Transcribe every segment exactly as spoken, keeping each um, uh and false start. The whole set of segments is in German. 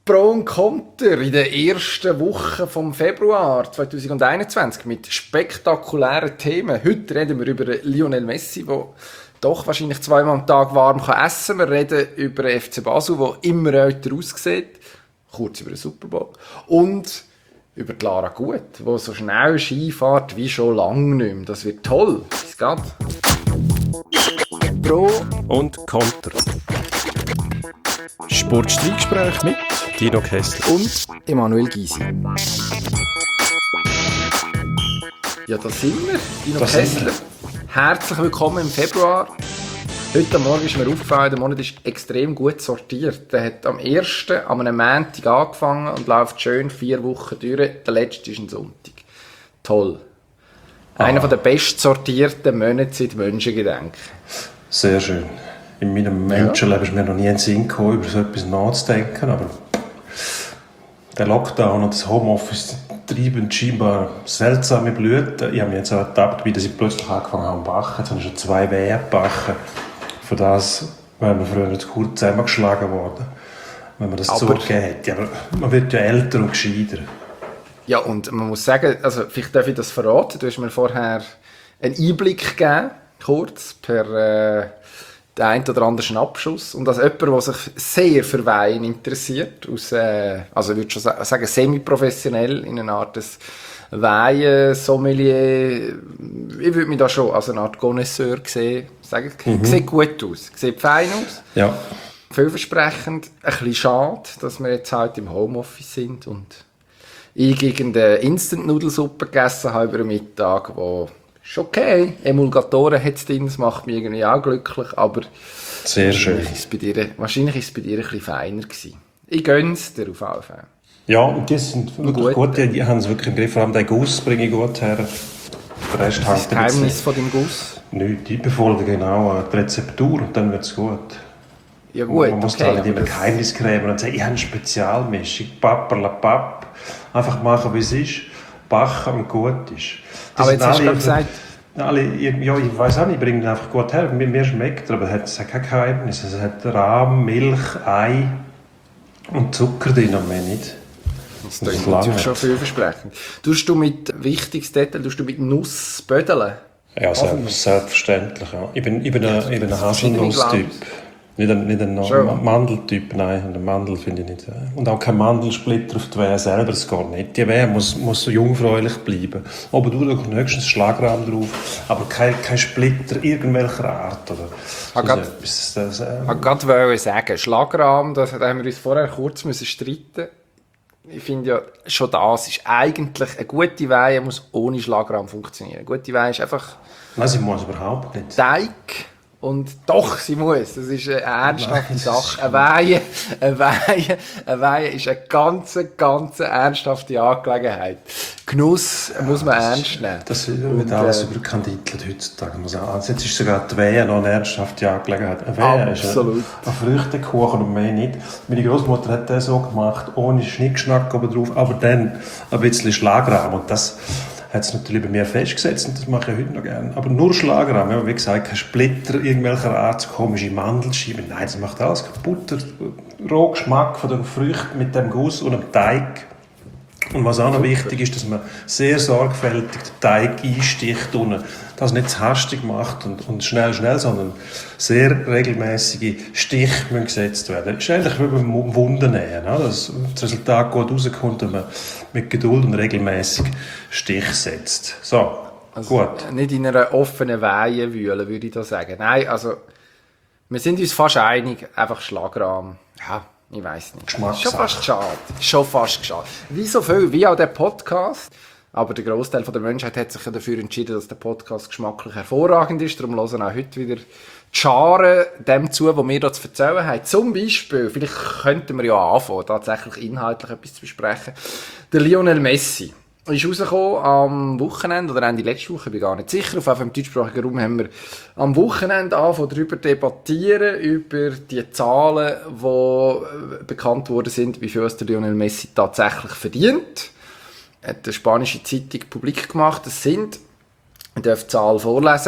Pro und Konter in der ersten Woche vom Februar zwanzig einundzwanzig mit spektakulären Themen. Heute reden wir über Lionel Messi, der doch wahrscheinlich zweimal am Tag warm kann essen kann. Wir reden über den F C Basel, der immer älter aussieht. Kurz über den Super Bowl. Und über die Lara Gut, die so schnell Ski fährt wie schon lange nicht mehr. Das wird toll. Es geht. Pro und Konter. Sportstreitgespräch mit Dino Kessler und Emanuel Gysi. Ja, da sind wir. Dino das Kessler. Herzlich willkommen im Februar. Heute Morgen ist mir aufgefallen, der Monat ist extrem gut sortiert. Der hat am ersten an einem Montag angefangen und läuft schön vier Wochen durch. Der letzte ist ein Sonntag. Toll. Ah. Einer der best sortierten Monate seit Menschengedenken. Sehr schön. In meinem Menschenleben ist mir noch nie in den Sinn gekommen, über so etwas nachzudenken, aber der Lockdown und das Homeoffice treiben scheinbar seltsame Blüten. Ich habe mich jetzt auch ertappt, wie dass ich plötzlich angefangen habe zu backen. Jetzt habe ich schon zwei Wehen gebacken. Von das wäre mir früher zu kurz zusammengeschlagen worden, wenn man das aber zugegeben hätte. Aber man wird ja älter und gescheiter. Ja, und man muss sagen, also vielleicht darf ich das verraten, du hast mir vorher einen Einblick gegeben, kurz, per äh, den einen oder anderen Schnappschuss. Und als jemand, der sich sehr für Wein interessiert, aus, äh, also ich würde schon sagen, semi-professionell, in einer Art des Wein-Sommelier, ich würde mich da schon als eine Art Connoisseur sehen. Sagen, mhm. Sieht gut aus, sieht fein aus. Ja. Vielversprechend. Ein bisschen schade, dass wir jetzt halt im Homeoffice sind und ich irgendeine Instant-Nudelsuppe gegessen habe über den Mittag, wo ist okay. Emulgatoren hat es drin, das macht mich irgendwie auch glücklich, aber sehr schön. Ist es bei dir, wahrscheinlich war es bei dir ein bisschen feiner gewesen. Ich gönne es dir auf jeden Fall. Ja, und die sind wirklich gut, gut. Die, die haben es wirklich im Griff. Vor allem den Guss bringe ich gut her. Der Rest das ist das Geheimnis von dem Guss? Nichts, die befolgen genau die Rezeptur und dann wird es gut. Ja gut, man muss okay, da nicht immer Geheimniskrämer und sagen, ich habe eine Spezialmischung, papperlapapp. Einfach machen, wie es ist, backen und gut ist. Die aber jetzt hast du gesagt... Alle, ja, ich weiss auch nicht, ich bringe ihn einfach gut her. Mir schmeckt er, aber es hat kein Geheimnis. Es hat Rahm, Milch, Ei und Zucker drin und mehr nicht. Das ist natürlich schon vielversprechend. Tust du mit, wichtiges Detail, tust du mit Nuss bödeln? Ja, selbst, selbstverständlich. Ja. Ich bin, ich bin ein, ich bin ein Haselnuss-Typ. Nicht ein, nicht ein Mandeltyp, nein. Einen Mandel finde ich nicht. Und auch kein Mandelsplitter auf die Wehe selber, das geht nicht. Die Wehe muss, muss so jungfräulich bleiben. Aber du hast höchstens Schlagrahm drauf, aber kein, kein Splitter irgendwelcher Art. Oder ich wollte gerade sagen, Schlagrahm, das haben wir uns vorher kurz müssen streiten. Ich finde ja, schon das ist eigentlich eine gute Weihe, muss ohne Schlagrahm funktionieren. Eine gute Weihe ist einfach... Nein, sie muss überhaupt nicht. Teig. Und doch, sie muss. Das ist eine ernsthafte Nein, Sache. Eine Weihe, eine Weihe, eine Weihe ist eine ganz, ganz ernsthafte Angelegenheit. Genuss ja, muss man ernst nehmen. Das wird alles äh, überkandidelt heutzutage. Also jetzt ist sogar die Weihe noch eine ernsthafte Angelegenheit. Eine Weihe absolut. Ist ein, ein Früchtekuchen und mehr nicht. Meine Großmutter hat das so gemacht, ohne Schnickschnack oben drauf, aber dann ein bisschen Schlagrahm. Und das hat es natürlich bei mir festgesetzt und das mache ich heute noch gerne. Aber nur Schlagrahm, ja, wie gesagt, kein Splitter irgendwelcher Art, so komische Mandelscheiben. Nein, das macht alles kaputt. Der Rohgeschmack von den Früchten mit dem Guss und dem Teig. Und was auch noch wichtig ist, dass man sehr sorgfältig den Teig einsticht und das nicht zu hastig macht und, und schnell, schnell, sondern sehr regelmäßige Stiche müssen gesetzt werden. Das ist eigentlich wie beim Wundennähen, ne? Dass das Resultat gut rauskommt, wenn man mit Geduld und regelmäßig Stich setzt. So, also gut. Nicht in einer offenen Weihe wühlen, würde ich da sagen. Nein, also wir sind uns fast einig, einfach Schlagrahm. Ja. Ich weiss nicht. Schon fast schade. Schon fast schade. Wie so viel, wie auch der Podcast. Aber der Großteil der Menschheit hat sich ja dafür entschieden, dass der Podcast geschmacklich hervorragend ist. Darum hören auch heute wieder die Scharen dem zu, was wir da zu erzählen haben. Zum Beispiel, vielleicht könnten wir ja anfangen, tatsächlich inhaltlich etwas zu besprechen. Der Lionel Messi ist rausgekommen am Wochenende, oder Ende letzte Woche, ich bin gar nicht sicher. Auf jeden Fall im deutschsprachigen Raum haben wir am Wochenende angefangen, darüber debattieren, über die Zahlen, die bekannt worden sind, wie viel der Lionel Messi tatsächlich verdient. Hat eine spanische Zeitung publik gemacht. Das sind, ich darf die Zahl vorlesen,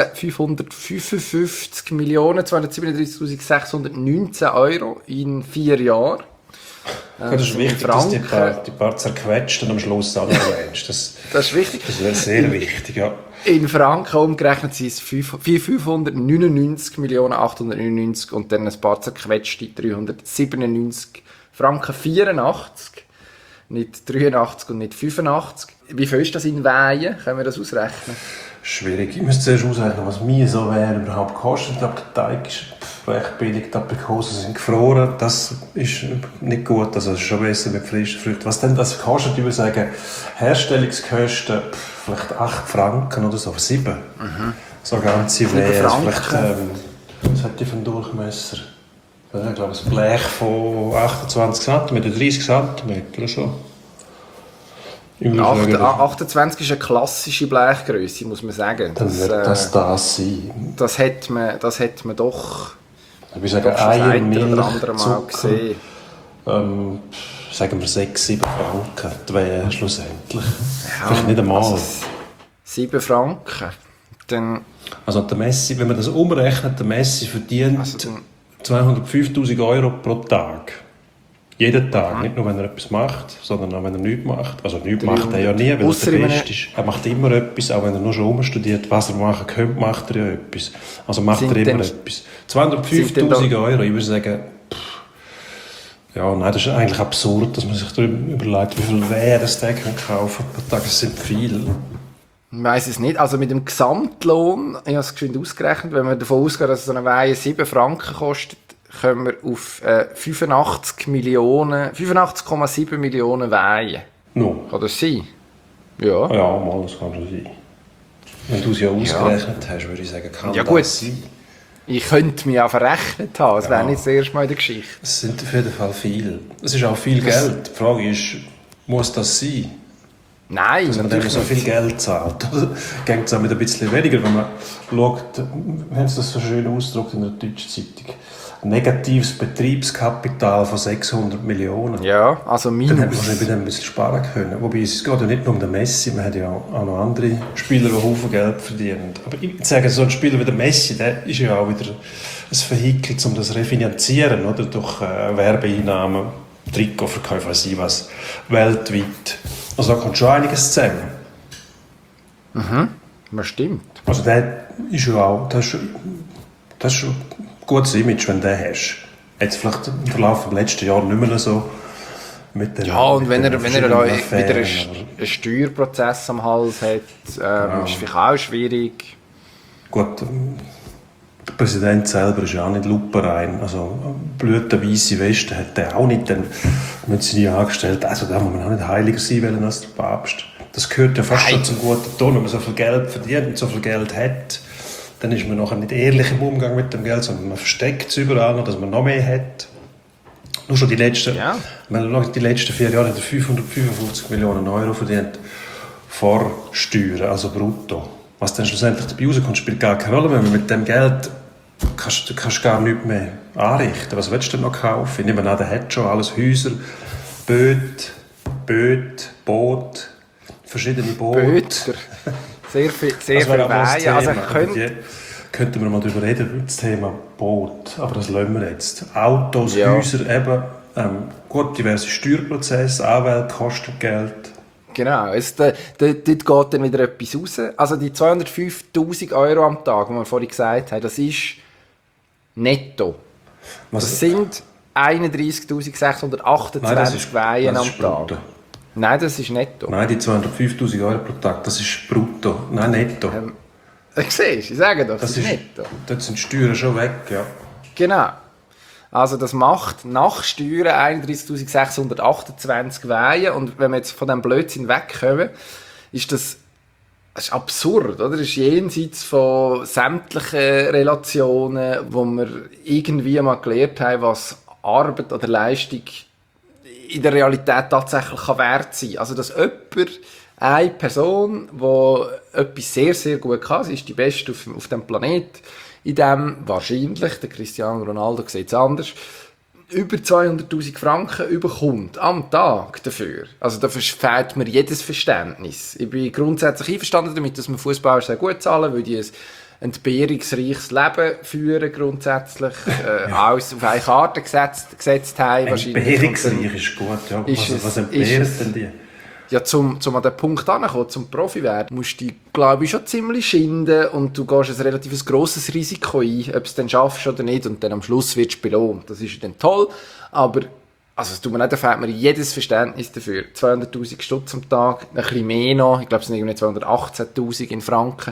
fünfhundertfünfundfünfzig Millionen zweihundertsiebenunddreißigtausendsechshundertneunzehn Euro in vier Jahren. Ja, das ist wichtig, dass die paar, die paar zerquetschten am Schluss auch noch erwähnst. Das, das ist wichtig. Das wäre sehr wichtig, ja. In Franken umgerechnet sind es fünfhundertneunundneunzig Millionen achthundertneunundneunzig und dann ein paar zerquetschte dreihundertsiebenundneunzig Franken vierundachtzig. Nicht dreiundachtzig und nicht fünfundachtzig. Wie viel ist das in Weihen? Können wir das ausrechnen? Schwierig. Ich müsste zuerst ausrechnen, was mir so wäre überhaupt kostet. Ich glaube, der Teig ist recht billig, die Aprikosen sind gefroren. Das ist nicht gut, also es ist schon besser mit frischen Früchten. Was denn das kostet? Ich würde sagen, Herstellungskosten vielleicht acht Franken oder so, sieben. Mhm. So ganze Wehe. Vielleicht, ähm, was hat die für einen Durchmesser? Ich glaube, ein Blech von achtundzwanzig Zentimeter, dreißig Zentimeter oder so. acht, achtundzwanzig ist eine klassische Blechgröße, muss man sagen. Dann wird das das sein. Das hat man, das hat man doch, ich würde sagen, Eier, Milch, Zucker, ähm, sagen wir sechs, sieben Franken, die wären schlussendlich. Ja, vielleicht nicht einmal. Also sieben Franken. Dann, also der Messi, wenn man das umrechnet, der Messi verdient also zweihundertfünftausend Euro pro Tag. Jeden Tag, mhm. Nicht nur wenn er etwas macht, sondern auch wenn er nichts macht. Also nichts macht er ja nie, weil er der Beste ist. Er macht immer etwas, auch wenn er nur schon umstudiert, was er machen könnte, macht er ja etwas. Also macht sind er immer etwas. zweihundertfünftausend Euro, ich würde sagen, pff, ja, nein, das ist eigentlich absurd, dass man sich darüber überlegt, wie viel wäre das der kann kaufen pro Tag. Das sind viele. Ich weiss es nicht. Also mit dem Gesamtlohn, ich habe es geschwind ausgerechnet, wenn man davon ausgeht, dass so eine Weihe sieben Franken kostet, kommen wir auf äh, fünfundachtzig Millionen, fünfundachtzig Komma sieben Millionen Weihen. No. Kann das sein? Ja. Ja, mal, das kann schon sein. Wenn du es ja ausgerechnet ja. hast, würde ich sagen, kann ja, das gut. sein. Ich könnte mich auch verrechnet haben, das ja. wäre nicht das erste Mal in der Geschichte. Es sind auf jeden Fall viel. Es ist auch viel das Geld. Die Frage ist, muss das sein? Nein, dass man dann so viel Geld zahlt. Oder geht es auch mit ein bisschen weniger, wenn man schaut, wir haben das so schön ausgedrückt in der Deutschen Zeitung, negatives Betriebskapital von sechshundert Millionen. Ja, also minus. Dann hätte man wahrscheinlich bei dem ein bisschen sparen können. Wobei es geht ja nicht nur um den Messi, man hat ja auch noch andere Spieler, die Haufen Geld verdienen. Aber ich sage, so ein Spieler wie der Messi, der ist ja auch wieder ein Vehikel, um das refinanzieren, oder? Durch äh, Werbeeinnahmen, Trikotverkäufe, weiß ich was, weltweit. Also da kommt schon einiges zusammen. Mhm, das stimmt. Also der ist ja auch, das ist, das ist schon ein gutes Image, wenn du den hast. Jetzt vielleicht im Verlauf des letzten Jahres nicht mehr so. Mit den, ja, und wenn er, wenn er da Affären, wieder einen, einen Steuerprozess am Hals hat, ähm, ja. ist vielleicht auch schwierig. Gut, der Präsident selber ist ja auch nicht lupenrein. Also blütenweisse Weste hat er auch nicht. Dann mit seinen Angestellten, also da muss man auch nicht heiliger sein wollen als der Papst. Das gehört ja fast schon zum guten Ton, wenn man so viel Geld verdient und so viel Geld hat. Dann ist man nachher nicht ehrlich im Umgang mit dem Geld, sondern man versteckt es überall noch, dass man noch mehr hat. Nur schon die letzten, ja. man die letzten vier Jahre hat er fünfhundertfünfundfünfzig Millionen Euro verdient vor Steuern, also brutto. Was dann schlussendlich dabei rauskommt, spielt gar keine Rolle mehr. Mit dem Geld kannst du kannst gar nichts mehr anrichten. Was willst du denn noch kaufen? Ich nehme an, der hat schon alles, Häuser, Böte, Böte, Boot, verschiedene Boote. Böte. Sehr viel, sehr viel Weihen. Also könnte, könnten wir mal darüber reden, über das Thema Boot. Aber das lassen wir jetzt. Autos, ja. Häuser, eben, ähm, gut, diverse Steuerprozesse, Anwälte kosten Geld. Genau, es, da, da, dort geht dann wieder etwas raus. Also die zweihundertfünftausend Euro am Tag, die wir vorhin gesagt haben, das ist netto. Was? Das sind einunddreißigtausendsechshundertachtundzwanzig Weihen am Tag. Brutto. Nein, das ist netto. Nein, die zweihundertfünftausend Euro pro Tag, das ist brutto. Nein, netto. Ähm, siehst du, ich sage doch, das, das ist netto. Dort sind die Steuern schon weg, ja. Genau. Also das macht nach Steuern einunddreißigtausendsechshundertachtundzwanzig Weihen. Und wenn wir jetzt von diesem Blödsinn wegkommen, ist das, das ist absurd, oder? Das ist jenseits von sämtlichen Relationen, wo wir irgendwie mal gelernt haben, was Arbeit oder Leistung in der Realität tatsächlich wert sein kann. Also dass jemand, eine Person, die etwas sehr, sehr gut kann, sie ist die Beste auf, auf dem Planeten, in dem wahrscheinlich, der Cristiano Ronaldo sieht es anders, über zweihunderttausend Franken überkommt am Tag dafür. Also da fehlt mir jedes Verständnis. Ich bin grundsätzlich einverstanden damit, dass wir Fußballer sehr gut zahlen, weil die ein entbehrungsreiches Leben führen, grundsätzlich, äh, ja. alles auf eine Karte gesetzt, gesetzt haben. Entbehrungsreich ist gut, ja. Ist was, es, was entbehrt denn die? Ja, zum, zum an den Punkt anzukommen, zum Profi werden, musst du dich, glaube ich, schon ziemlich schinden und du gehst ein relativ grosses Risiko ein, ob du es dann schaffst oder nicht, und dann am Schluss wirst du belohnt. Das ist dann toll, aber also es tut mir nicht, da fehlt mir jedes Verständnis dafür. zweihunderttausend Stutz am Tag, ein bisschen mehr noch, ich glaube es sind irgendwie zweihundertachtzehntausend in Franken.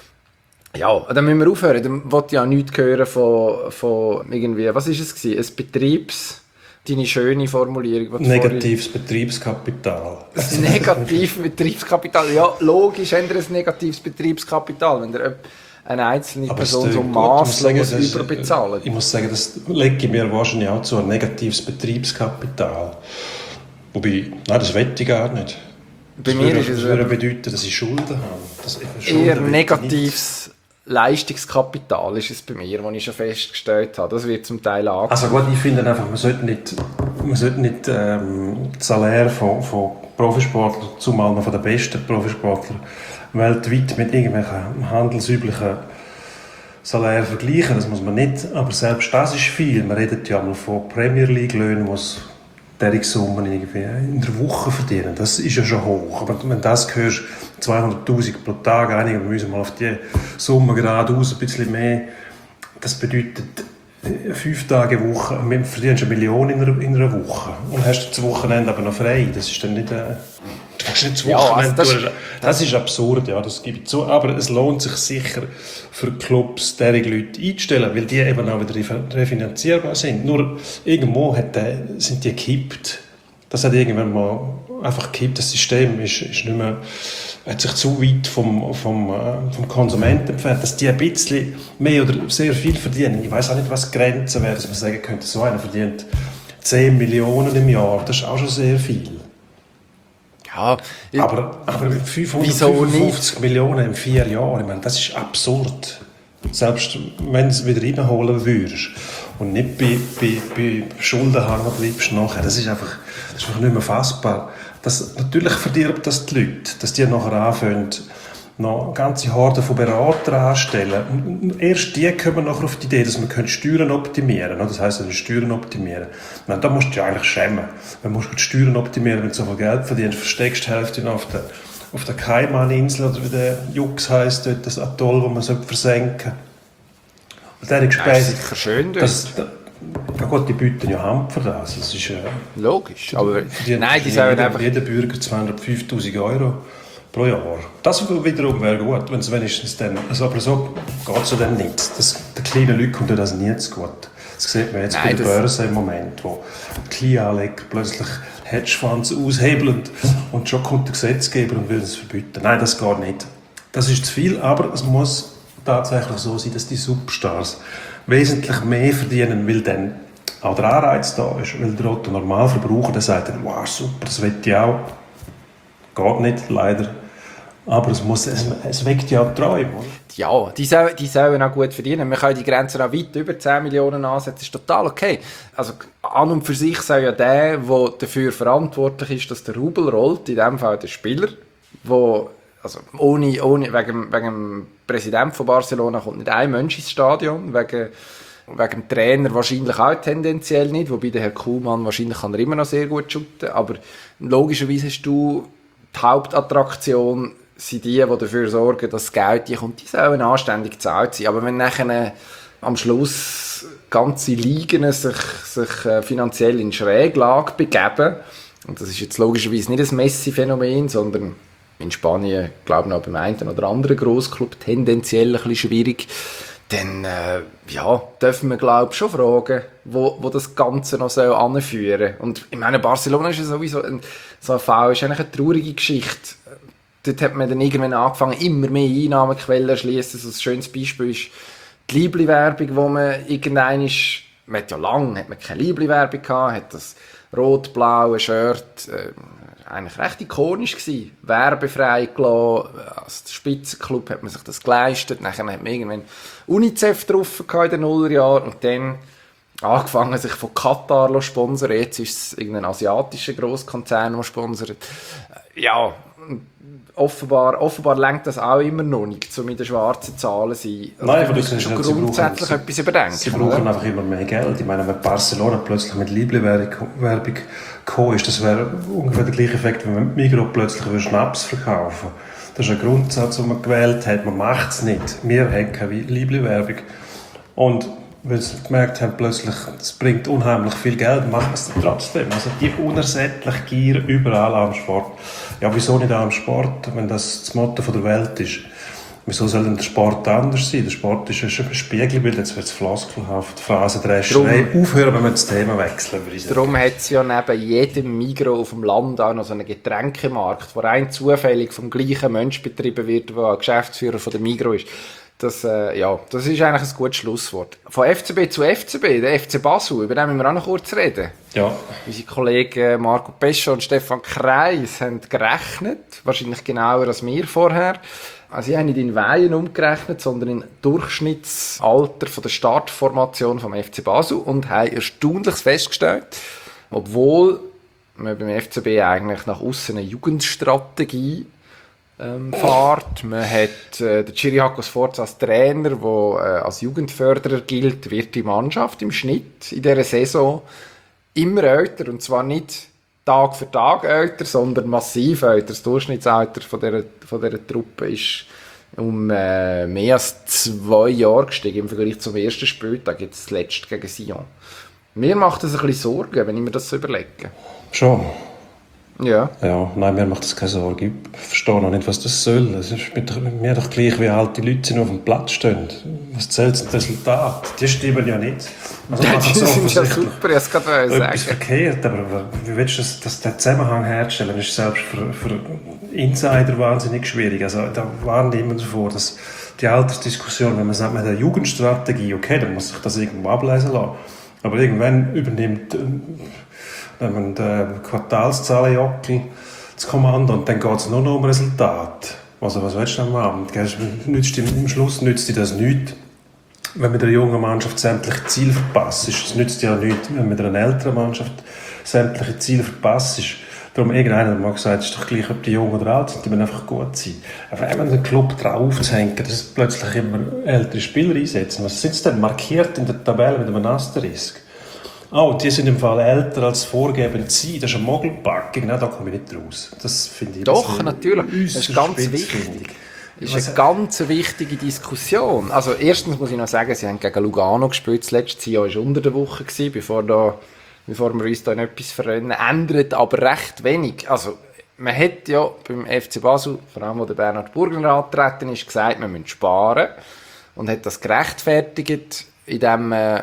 Ja, dann müssen wir aufhören, dann wollte ich ja nichts hören von, von irgendwie, was war es gewesen, ein Betriebs... Deine schöne Formulierung. Negatives Betriebskapital. Ein negatives Betriebskapital. Ja, logisch haben wir ein negatives Betriebskapital, wenn der eine einzelne aber Person so masslos überbezahlt. Ich muss sagen, das lege ich mir wahrscheinlich auch zu, ein negatives Betriebskapital. Wobei, nein, das wette ich gar nicht. Bei das mir würde, ist es das würde bedeuten, dass ich Schulden habe. Das Schulden eher negatives Leistungskapital ist es bei mir, das ich schon festgestellt habe. Das wird zum Teil angefangen. Also gut, ich finde einfach, man sollte nicht, man sollte nicht ähm, das Salär von, von Profisportlern, zumal noch von den besten Profisportlern weltweit mit irgendwelchen handelsüblichen Salären vergleichen. Das muss man nicht. Aber selbst das ist viel. Man redet ja mal von Premier League-Löhnen, die diese Summen irgendwie in der Woche verdienen. Das ist ja schon hoch. Aber wenn du das hörst, zweihunderttausend pro Tag, einige müssen mal auf die Summe geradeaus ein bisschen mehr. Das bedeutet fünf Tage Woche, du verdienst eine Million in einer, in einer Woche und hast das Wochenende aber noch frei. Das ist dann nicht, äh, du hast nicht das Wochenende. Ja, also das, das ist absurd, ja, das gebe ich zu. Aber es lohnt sich sicher für Clubs, diese Leute einzustellen, weil die eben auch wieder refinanzierbar sind. Nur irgendwo hat der, sind die gekippt. Das hat irgendwann mal einfach gekippt. Das System ist, ist nicht mehr, hat sich zu weit vom, vom, äh, vom Konsumenten entfernt, dass die ein bisschen mehr oder sehr viel verdienen. Ich weiß auch nicht, was die Grenzen wären, dass man sagen könnte, so einer verdient zehn Millionen im Jahr. Das ist auch schon sehr viel. Ja, aber, aber fünfhundertfünfundfünfzig Millionen in vier Jahren, ich meine, das ist absurd. Selbst wenn du es wieder reinholen würdest und nicht bei, bei, bei Schulden hängen bleibst nachher, das ist einfach, das ist einfach nicht mehr fassbar. Das, natürlich verdirbt das die Leute, dass die nachher anfangen, noch ganze Horden von Beratern anstellen. Und erst die kommen nachher auf die Idee, dass man Steuern optimieren kann. Das heisst, also Steuern optimieren. Meine, da musst du dich eigentlich schämen. Wenn du die Steuern optimieren, wenn du so viel Geld verdienst, versteckst du die Hälfte noch auf der, auf der Kaimaninsel oder wie der Jux heisst, dort, das Atoll, das man versenken sollte. Und der ist ja, sicher schön dort. Das, das, ja gut, die bieten ja Hand für das. Das ist, äh, logisch, aber die, nein, die sollen jeder, einfach... Jeder Bürger zweihundertfünftausend Euro pro Jahr. Das wiederum wäre gut, wenn es wenigstens dann... Also, aber so geht es ja dann nicht. Das, den kleinen Leuten kommt das nie zu gut. Das sieht man jetzt nein, bei der Börse im Moment, wo die Kleinanleger plötzlich Hedgefonds aushebeln und schon kommt der Gesetzgeber und will es verbieten. Nein, das geht nicht. Das ist zu viel, aber es muss tatsächlich so sein, dass die Superstars wesentlich mehr verdienen, weil dann auch der Anreiz da ist. Weil der Otto Normalverbraucher, der sagt dann, wow, super, das will ich auch. Geht nicht, leider. Aber es, muss, es, es weckt ja Träume. Ja, die sollen, die sollen auch gut verdienen. Wir können die Grenze auch weit über zehn Millionen ansetzen. Das ist total okay. Also an und für sich soll ja der, der dafür verantwortlich ist, dass der Rubel rollt, in diesem Fall der Spieler, wo, also ohne, ohne, wegen, wegen dem Präsidenten von Barcelona kommt nicht ein Mensch ins Stadion, wegen, wegen dem Trainer wahrscheinlich auch tendenziell nicht, wobei der Herr Kuhlmann wahrscheinlich kann er immer noch sehr gut shooten, aber logischerweise hast du die Hauptattraktion sind die, die dafür sorgen, dass das Geld die kommt, die sollen anständig gezahlt sein. Aber wenn nachher äh, am Schluss ganze Ligen sich, sich äh, finanziell in Schräglage begeben, und das ist jetzt logischerweise nicht ein Messi-Phänomen, sondern in Spanien, glaube ich, noch beim einen oder anderen Grossclub tendenziell ein bisschen schwierig, dann äh, ja, dürfen wir, glaube ich, schon fragen, wo, wo das Ganze noch soll anführen soll. Und ich meine, Barcelona ist ja sowieso ein, so ein Fall, ist eigentlich eine traurige Geschichte. Dort hat man dann irgendwann angefangen, immer mehr Einnahmequellen zu erschliessen. So ein schönes Beispiel ist die Liebli-Werbung, wo man irgendwann ist, man hat ja lange hat man keine Liebli-Werbung gehabt, hat das rot-blaue Shirt, äh, eigentlich recht ikonisch gewesen, werbefrei gelassen, als Spitzenclub hat man sich das geleistet, nachher hat man irgendwann UNICEF drauf gehabt in den Nullerjahren und dann angefangen, sich von Katar zu sponsern, jetzt ist es irgendein asiatischer Grosskonzern, der sponsert. Ja, offenbar, offenbar lenkt das auch immer noch nicht, um in den schwarzen Zahlen zu sein. Also Nein, aber das das ist schon ist, grundsätzlich brauchen, etwas überdenken. Sie brauchen oder? einfach immer mehr Geld. Ich meine, wenn Barcelona plötzlich mit Liebling-Werbung gekommen ist, das wäre ungefähr der gleiche Effekt, wenn man Migros plötzlich Schnaps verkaufen würde. Das ist ein Grundsatz, den man gewählt hat. Man macht es nicht. Wir haben keine Liebling-Werbung. Und weil sie gemerkt haben, plötzlich, es bringt unheimlich viel Geld, machen wir es dann trotzdem. Also die unersättliche Gier überall am Sport. Ja, wieso nicht auch am Sport, wenn das das Motto der Welt ist? Wieso soll denn der Sport anders sein? Der Sport ist ein Spiegelbild, jetzt wird es floskelhaft, Phrasendrescherei. Aufhören, wenn wir das Thema wechseln. Darum hat es ja neben jedem Migros auf dem Land auch noch so einen Getränkemarkt, wo rein zufällig vom gleichen Mensch betrieben wird, der Geschäftsführer von der Migros ist. Das, äh, ja, das ist eigentlich ein gutes Schlusswort. Von F C B zu F C B, der F C Basel, über den müssen wir auch noch kurz reden. Ja. Unsere Kollegen Marco Pesce und Stefan Kreis haben gerechnet, wahrscheinlich genauer als wir vorher. Also sie haben nicht in Weihen umgerechnet, sondern in Durchschnittsalter von der Startformation vom F C Basel und haben Erstaunliches festgestellt, obwohl man beim F C B eigentlich nach aussen eine Jugendstrategie Ähm, fährt. Man hat äh, den Chiriakos Forza als Trainer, der äh, als Jugendförderer gilt, wird die Mannschaft im Schnitt in dieser Saison immer älter. Und zwar nicht Tag für Tag älter, sondern massiv älter. Das Durchschnittsalter von dieser, von dieser Truppe ist um äh, mehr als zwei Jahre gestiegen im Vergleich zum ersten Spieltag, jetzt zuletzt gegen Sion. Mir macht das ein bisschen Sorgen, wenn ich mir das so überlege. Schon. Ja. Ja, nein, mir macht das keine Sorge. Ich verstehe noch nicht, was das soll. Es ist mit mir doch gleich, wie alte Leute sind auf dem Platz stehen. Was zählt das Resultat? Die stimmen ja nicht. Also Ja, die so sind ja super, ich kann es sagen. Etwas verkehrt, aber wie willst du das, das, den Zusammenhang herstellen? Das ist selbst für, für Insider wahnsinnig schwierig. Also da warnen die immer davor, dass die Altersdiskussion, wenn man sagt, man hat eine Jugendstrategie, okay, dann muss sich das irgendwo ablesen lassen. Aber irgendwann übernimmt wenn man den Quartalszahlenjockel das Kommando und dann geht es nur noch um Resultat. Also was willst du denn machen? Am Schluss nützt dir das nichts, wenn mit einer jungen Mannschaft sämtliche Ziele verpasst. Es nützt dir ja nichts, wenn mit einer älteren Mannschaft sämtliche Ziele verpasst. Darum irgendeiner hat mal gesagt, es ist doch gleich, ob die jung oder alt sind, die müssen einfach gut sein. Aber wenn man den Club drauf zu hängen, dass plötzlich immer ältere Spieler einsetzen, was sind sie denn markiert in der Tabelle mit einem Asterisk? Oh, die sind im Fall älter als vorgegeben zu sein. Das ist eine Mogelpackung. Nein, da komme ich nicht raus. Das finde ich Doch, natürlich. Das ist ganz wichtig. Das ist eine ganz wichtige Diskussion. Also erstens muss ich noch sagen, sie haben gegen Lugano gespielt. Das letzte Jahr war unter der Woche, bevor, da, bevor wir uns da in etwas verrennen. Ändert aber recht wenig. Also man hat ja beim F C Basel, vor allem wo der Bernhard Burgner angetreten ist, gesagt, wir müssen sparen. Und hat das gerechtfertigt, indem man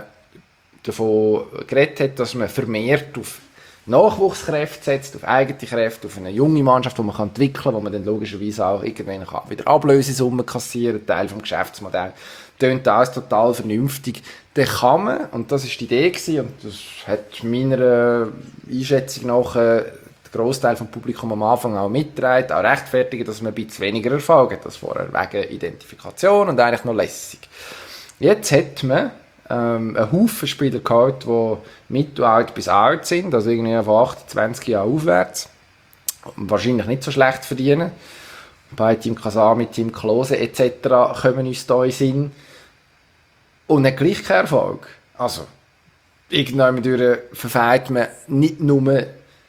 davon geredet hat, dass man vermehrt auf Nachwuchskräfte setzt, auf eigene Kräfte, auf eine junge Mannschaft, die man entwickeln kann, wo man dann logischerweise auch irgendwann wieder Ablösesummen kassieren, Teil des Geschäftsmodells. Das klingt alles total vernünftig. Dann kann man, und das war die Idee gewesen, und das hat meiner Einschätzung nach äh, der Grossteil des Publikums am Anfang auch mitgetragen, auch rechtfertigen, dass man ein bisschen weniger Erfolg hat als vorher, wegen Identifikation und eigentlich noch lässig. Jetzt hat man ähm, einen Haufen Spieler gehabt, die mittelalt bis alt sind, also irgendwie von achtundzwanzig Jahren aufwärts, und wahrscheinlich nicht so schlecht verdienen. Bei Team Kasami, Team Klose et cetera kommen uns da in den Sinn. Und hat gleich keinen Erfolg. Also, irgendwann durch verfehlt man nicht nur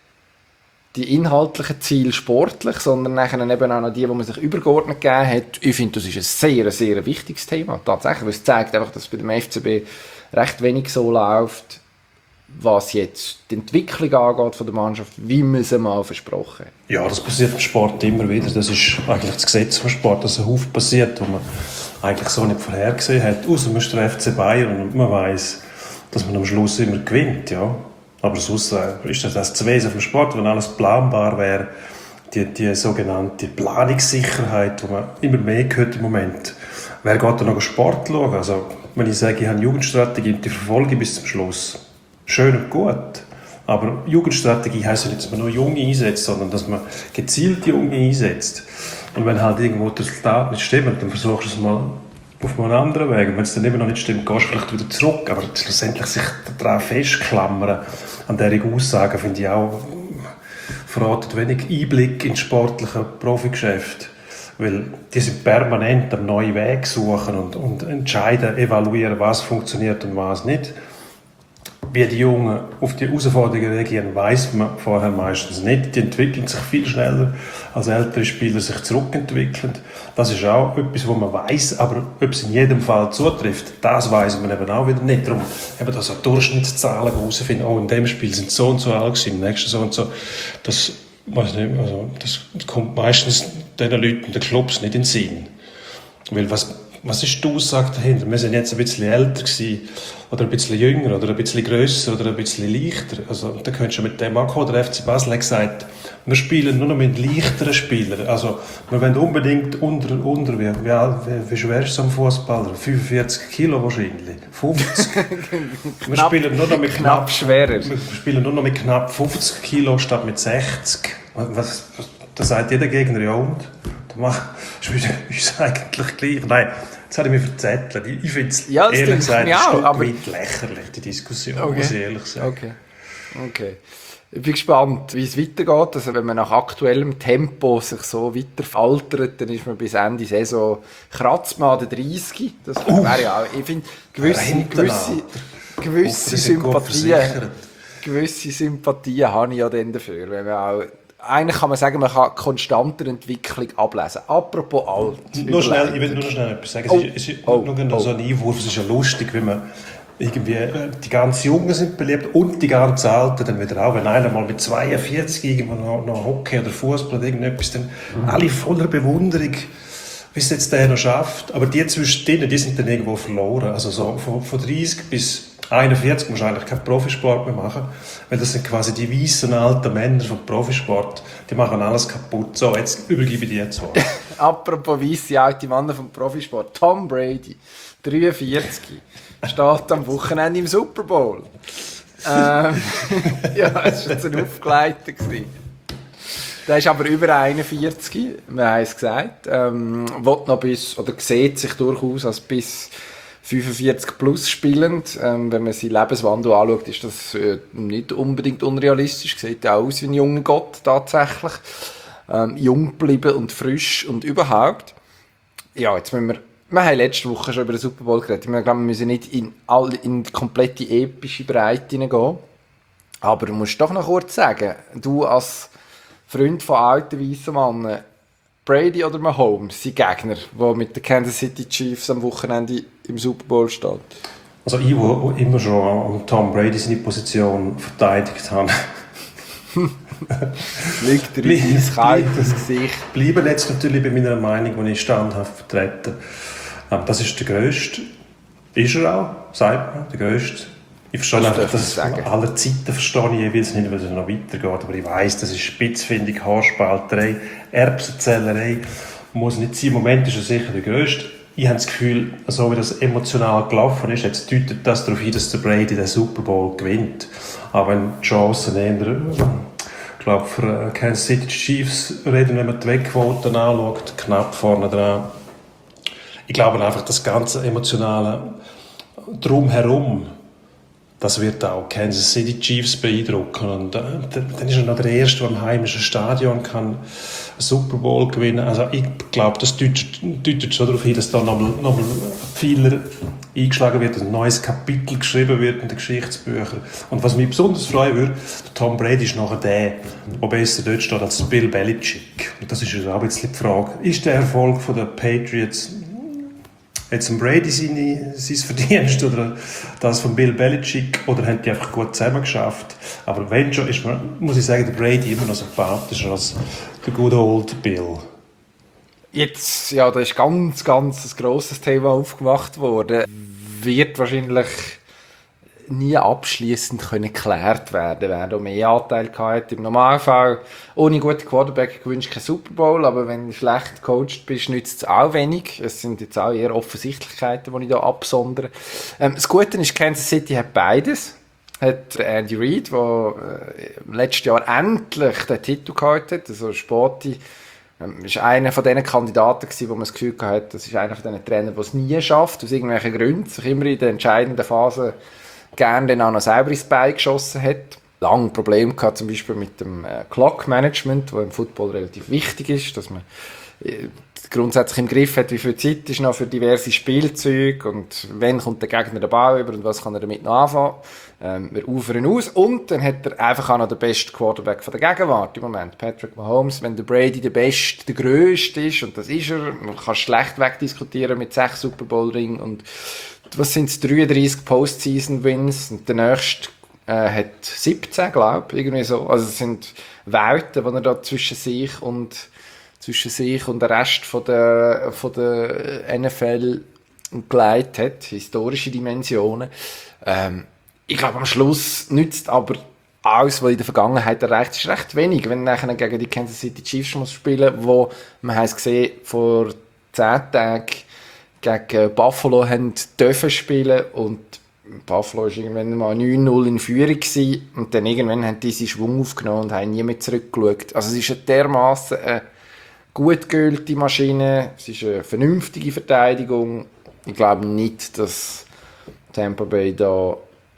die inhaltlichen Ziele sportlich, sondern nachher eben auch noch die, die man sich übergeordnet gegeben hat. Ich finde, das ist ein sehr, sehr wichtiges Thema. Tatsächlich, weil es zeigt einfach, dass bei dem F C B recht wenig so läuft, was jetzt die Entwicklung angeht von der Mannschaft, wie man sie mal versprochen hat. Ja, das passiert im Sport immer wieder. Das ist eigentlich das Gesetz vom Sport, dass ein Haufen passiert, wo man eigentlich so nicht vorhergesehen hat. Außer man ist der F C Bayern und man weiss, dass man am Schluss immer gewinnt, ja. Aber sonst äh, ist das das Wesen vom Sport, wenn alles planbar wäre, die, die sogenannte Planungssicherheit, die man immer mehr hört im Moment. Wer geht da noch Sport schauen? Also, wenn ich sage, ich habe eine Jugendstrategie und die verfolge bis zum Schluss, schön und gut. Aber Jugendstrategie heisst ja nicht, dass man nur Junge einsetzt, sondern dass man gezielt Junge einsetzt. Und wenn halt irgendwo das Resultat nicht stimmt, dann versuchst du es mal auf einem anderen Weg. Und wenn es dann immer noch nicht stimmt, gehst du vielleicht wieder zurück. Aber schlussendlich sich daran festklammern, an dieser Aussagen, finde ich auch verraten wenig Einblick ins sportliche Profigeschäft. Weil die sind permanent am neuen Weg suchen und, und entscheiden, evaluieren, was funktioniert und was nicht. Wie die Jungen auf die Herausforderungen reagieren, weiss man vorher meistens nicht. Die entwickeln sich viel schneller, als ältere Spieler sich zurückentwickeln. Das ist auch etwas, was man weiss, aber ob es in jedem Fall zutrifft, das weiss man eben auch wieder nicht. Darum eben da so Durchschnittszahlen herausfinden, oh, in dem Spiel sind so und so alt, im nächsten so und so. Das, weiß nicht, also, das kommt meistens den Leuten, den Clubs nicht in den Sinn. Weil was Was ist die Aussage dahinter? Wir sind jetzt ein bisschen älter gewesen, oder ein bisschen jünger, oder ein bisschen grösser, oder ein bisschen leichter. Also, da könntest du mit dem ankommen. Der F C Basel hat gesagt, wir spielen nur noch mit leichteren Spielern. Also, wir wollen unbedingt unter, unter wie, wie, wie, wie schwer ist so ein Fußballer? fünfundvierzig Kilo wahrscheinlich. fünfzig. wir spielen nur noch mit knapp, knapp schwerer. Wir spielen nur noch mit knapp fünfzig Kilo statt mit sechzig. Was, was, da sagt jeder Gegner, ja und? Ist eigentlich gleich. Nein, jetzt habe ich mich verzettelt. Ich finde es ja, ehrlich gesagt ein Stück aber... weit lächerlich, die Diskussion, okay. muss ich ehrlich sagen. Okay. Okay. Ich bin gespannt, wie es weitergeht. Also wenn man nach aktuellem Tempo sich so weiter veraltert, dann ist man bis Ende Saison kratzt man an den dreißig. Das wäre ja auch, ich finde, gewisse, gewisse, gewisse Sympathien, gewisse Sympathien habe ich ja dann dafür, wenn man auch eigentlich kann man sagen, man kann konstanter Entwicklung ablesen. Apropos alt. Nur schnell, ich will nur schnell etwas sagen. Oh. Es ist Oh. nur Oh. so ein Einwurf. Es ist ja lustig, wenn man irgendwie, die ganz Jungen sind beliebt und die ganz Alten dann wieder auch. Wenn einer mal mit zweiundvierzig irgendwo noch, noch Hockey oder Fußball oder irgendetwas, dann mhm. alle voller Bewunderung, wie es jetzt der noch schafft. Aber die zwischen denen, die sind dann irgendwo verloren. Also so von, von dreißig bis einundvierzig musst du eigentlich keinen Profisport mehr machen, weil das sind quasi die weißen alten Männer vom Profisport, die machen alles kaputt. So, jetzt übergebe ich dir jetzt was. Apropos weisse alte Männer vom Profisport, Tom Brady, dreiundvierzig, steht am Wochenende im Super Bowl. ähm, ja, das war jetzt ein Aufgeleiter. Der ist aber über einundvierzig, wir haben es gesagt, ähm, will noch bis, oder sieht sich durchaus als bis fünfundvierzig plus spielend. Ähm, wenn man seinen Lebenswandel anschaut, ist das äh, nicht unbedingt unrealistisch. Sieht auch aus wie ein junger Gott tatsächlich. Ähm, jung geblieben und frisch und überhaupt. Ja, jetzt müssen wir, wir haben letzte Woche schon über den Super Bowl geredet. Ich glaube, wir müssen nicht in, all, in die komplette epische Breite hineingehen. Aber du musst doch noch kurz sagen, du als Freund von alten weißen Männern, Brady oder Mahomes, sein Gegner, der mit den Kansas City Chiefs am Wochenende im Super Bowl steht? Also ich, der immer schon Tom Brady seine Position verteidigt habe. Liegt dir in dein kaltes Gesicht. Bleibe jetzt natürlich bei meiner Meinung, die ich standhaft vertrete. Das ist der Grösste. Ist er auch, sagt man, der Grösste. Ich verstehe einfach, dass aller Zeiten verstehe ich jeweils nicht, weil es noch weitergeht. Aber ich weiss, das ist Spitzfindig, Haarspalterei, Erbsenzählerei. Muss nicht sein. Im Moment ist er sicher der Grösste. Ich habe das Gefühl, so wie das emotional gelaufen ist, jetzt deutet das darauf hin, dass der Brady den Super Bowl gewinnt. Aber wenn die Chancen eher, ich glaube, für Kansas City Chiefs reden, wenn man die Wegquoten anschaut, knapp vorne dran. Ich glaube einfach, das ganze emotionale Drumherum, das wird auch Kansas City Chiefs beeindrucken. Und äh, dann ist er noch der Erste, der im heimischen Stadion kann einen Super Bowl gewinnen. Also ich glaube, das deutet, deutet schon darauf hin, dass da nochmal noch mal Pfeiler eingeschlagen wird, ein neues Kapitel geschrieben wird in den Geschichtsbüchern. Und was mich besonders freuen würde, Tom Brady ist nachher der, der besser dort steht als Bill Belichick. Und das ist ja auch ein bisschen die Frage. Ist der Erfolg der Patriots jetzt ein Brady seine, sein Verdienst oder das von Bill Belichick, oder haben die einfach gut zusammen geschafft? Aber wenn schon, ist man, muss ich sagen, der Brady immer noch sympathischer als der good old Bill. Jetzt, ja, da ist ganz, ganz ein grosses Thema aufgemacht worden. Wird wahrscheinlich nie abschliessend können geklärt werden, wer da mehr Anteil hatte. Im Normalfall, ohne guten Quarterback gewünscht kein Super Bowl, aber wenn du schlecht gecoacht bist, nützt es auch wenig. Es sind jetzt auch eher Offensichtlichkeiten, die ich da absondere. Ähm, das Gute ist, Kansas City hat beides. Hat Andy Reid, der äh, letztes Jahr endlich den Titel gehabt hat, also Sporti, ähm, ist einer von diesen Kandidaten gewesen, wo man das Gefühl hatte, das ist einer von diesen Trainern, der es nie schafft, aus irgendwelchen Gründen, sich immer in der entscheidenden Phase gerne dann auch noch selber ins Bein geschossen hat. lange Probleme gehabt, zum Beispiel mit dem äh, Clock-Management, das im Football relativ wichtig ist, dass man äh, grundsätzlich im Griff hat, wie viel Zeit ist noch für diverse Spielzeuge und wann kommt der Gegner den Ball über und was kann er damit noch anfangen. Ähm, wir ufern aus und dann hat er einfach auch noch den besten Quarterback von der Gegenwart im Moment, Patrick Mahomes. Wenn der Brady der Beste, der Grösste ist, und das ist er, man kann schlecht wegdiskutieren mit sechs Super Bowl Ringen und was sind es, dreiunddreissig Postseason-Wins und der nächste äh, hat siebzehn, glaube ich, irgendwie so. Also es sind Welten, die er da zwischen sich und zwischen sich und der Rest von der, von der N F L geleitet hat, historische Dimensionen. Ähm, ich glaube, am Schluss nützt aber alles, was in der Vergangenheit erreicht ist, recht wenig. Wenn er nachher gegen die Kansas City Chiefs muss spielen, wo, man hat es gesehen, vor zehn Tagen gegen Buffalo haben dürfen spielen und Buffalo war irgendwann mal neun null in Führung gewesen, und dann irgendwann haben die diesen Schwung aufgenommen und haben nie mehr zurückgeschaut. Also es ist eine dermassen eine gut geölte Maschine, es ist eine vernünftige Verteidigung. Ich glaube nicht, dass Tampa Bay da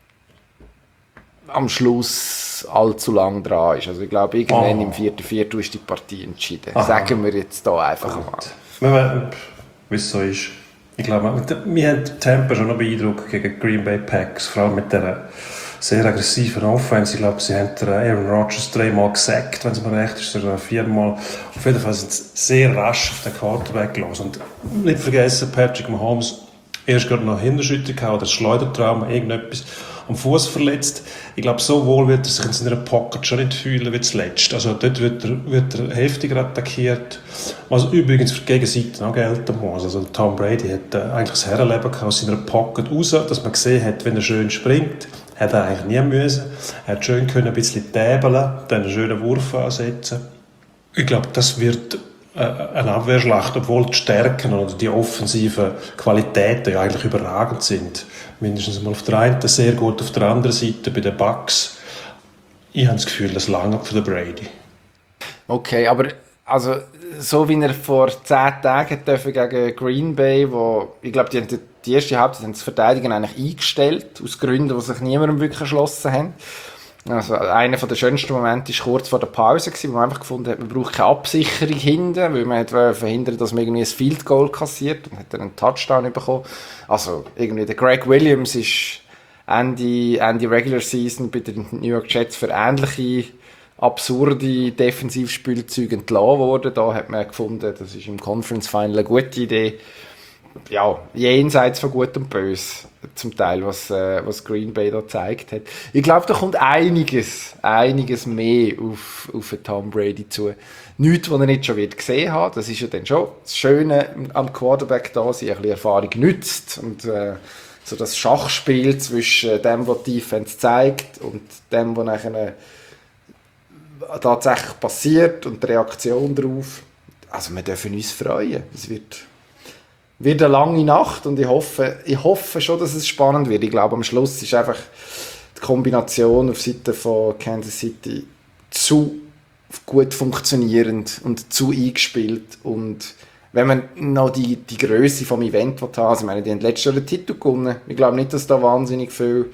am Schluss allzu lang dran ist. Also ich glaube, irgendwann oh. im vierten Viertel ist die Partie entschieden. Aha. Sagen wir jetzt da einfach Gut. mal. Wie es so ist. Ich glaube, wir haben Tampa schon noch beeindruckt gegen Green Bay Packers, vor allem mit dieser sehr aggressiven Offense. Ich glaube, sie haben Aaron Rodgers dreimal gesackt, wenn es mir recht ist, oder viermal. Auf jeden Fall sind sie sehr rasch auf den Quarterback gelassen. Und nicht vergessen, Patrick Mahomes erst gerade noch Hinterschüttung gehabt, oder Schleudertrauma, irgendetwas am Fuß verletzt. Ich glaube, so wohl wird er sich in seiner Pocket schon nicht fühlen wie zuletzt. Also dort wird er, wird er heftiger attackiert, was übrigens für die Gegenseite auch gelten muss. Also Tom Brady hat äh, eigentlich das Herrenleben aus seiner Pocket raus, dass man gesehen hat, wenn er schön springt, hat er eigentlich nie müssen. Er hat schön können ein bisschen täbeln, dann einen schönen Wurf ansetzen. Ich glaube, das wird eine Abwehrschlacht, obwohl die Stärken oder die offensiven Qualitäten ja eigentlich überragend sind. Mindestens mal auf der einen, sehr gut auf der anderen Seite bei den Bucks. Ich habe das Gefühl, das lange für den Brady. Okay, aber also, so wie er vor zehn Tagen dürfen gegen Green Bay, wo ich glaube, die, die erste Halbzeit haben das Verteidigen eigentlich eingestellt, aus Gründen, die sich niemandem wirklich erschlossen haben. Also einer der schönsten Momente war kurz vor der Pause, wo man einfach gefunden hat, man braucht keine Absicherung hinten, weil man wollte verhindern, dass man irgendwie ein Field Goal kassiert, und hat dann einen Touchdown bekommen. Also irgendwie der Greg Williams ist Ende, Ende Regular Season bei den New York Jets für ähnliche absurde Defensivspielzeuge entlassen worden. Da hat man gefunden, das ist im Conference Final eine gute Idee. Ja, jenseits von Gut und Böse, zum Teil, was, äh, was Green Bay da gezeigt hat. Ich glaube, da kommt einiges, einiges mehr auf, auf Tom Brady zu. Nichts, was er nicht schon wird gesehen hat. Das ist ja dann schon das Schöne am Quarterback da, sie ein bisschen Erfahrung nützt und äh, so das Schachspiel zwischen dem, was die Defense zeigt, und dem, was nachher tatsächlich passiert und die Reaktion darauf. Also wir dürfen uns freuen. Es wird wird eine lange Nacht, und ich hoffe, ich hoffe schon, dass es spannend wird. Ich glaube, am Schluss ist einfach die Kombination auf Seite von Kansas City zu gut funktionierend und zu eingespielt. Und wenn man noch die, die Grösse vom Event haben, also ich meine, die haben letztes Jahr den Titel gewonnen. Ich glaube nicht, dass da wahnsinnig viel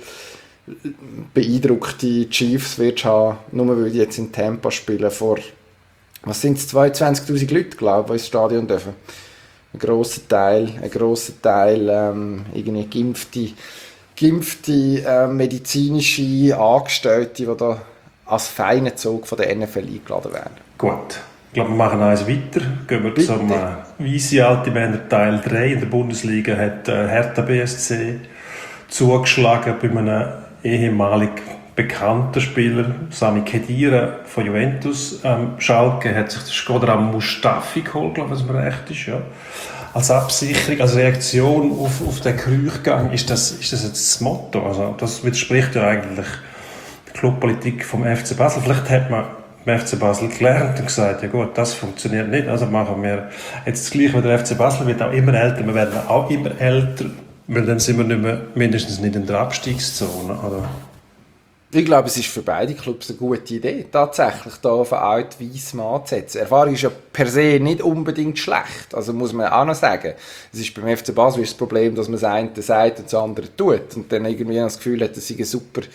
beeindruckte Chiefs wird haben, nur weil die jetzt in Tampa spielen vor, was sind es, zweiundzwanzigtausend Leute, glaube ich, die ins Stadion dürfen. Ein grosser Teil, ein grosser Teil ähm, irgendwie geimpfte, geimpfte äh, medizinische Angestellte, die da als feiner Zug von der N F L eingeladen werden. Gut, ich glaube, wir machen eins weiter. Gehen wir Bitte. zum äh, Weisse alte Männer Teil drei. In der Bundesliga hat äh, Hertha B S C zugeschlagen bei einem ehemaligen bekannten Spieler, Sami Khedira von Juventus. Ähm, Schalke hat sich den Shkodran Mustafi geholt, glaube ich, wenn es mir recht ist. Ja. Als Absicherung, als Reaktion auf, auf den Kreuchgang, ist das, ist das jetzt das Motto? Also, das widerspricht ja eigentlich der Clubpolitik vom F C Basel. Vielleicht hat man beim F C Basel gelernt und gesagt, ja gut, das funktioniert nicht, also machen wir jetzt das Gleiche wie der F C Basel, wird auch immer älter, wir werden auch immer älter, weil dann sind wir nicht mehr, mindestens nicht in der Abstiegszone, oder? Ich glaube, es ist für beide Clubs eine gute Idee, tatsächlich da auf einen alten weissen Mann zu setzen. Erfahrung ist ja per se nicht unbedingt schlecht, also muss man auch noch sagen. Es ist beim F C Basel das Problem, dass man das eine sagt und das andere tut und dann irgendwie das Gefühl hat, das sei eine super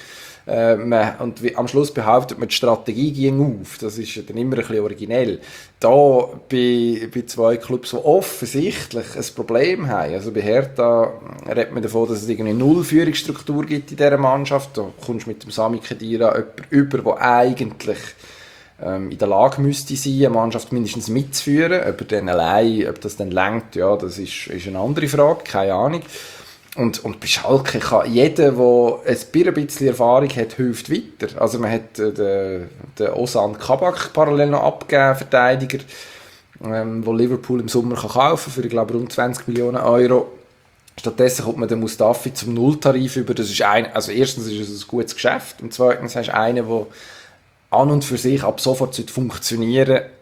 Äh, man, und wie, am Schluss behauptet man, die Strategie ging auf. Das ist dann immer ein bisschen originell. Da bei, bei zwei Clubs, die offensichtlich ein Problem haben, also bei Hertha redet man davon, dass es irgendwie null Führungsstruktur gibt in dieser Mannschaft. Da kommst du mit dem Sami Khedira jemanden über, der eigentlich ähm, in der Lage müsste sein, eine Mannschaft mindestens mitzuführen. Ob er dann allein, ob das dann reicht, ja, das ist, ist eine andere Frage, keine Ahnung. Und, und bei Schalke kann jeder, der ein bisschen Erfahrung hat, hilft weiter. Also man hat äh, den, den Ozan Kabak parallel noch abgegeben, Verteidiger, ähm, wo Liverpool im Sommer kann kaufen für, ich glaube, rund zwanzig Millionen Euro. Stattdessen kommt man den Mustafi zum Nulltarif über. Das ist ein, also erstens ist es ein gutes Geschäft und zweitens hast du einen, der an und für sich ab sofort funktionieren sollte.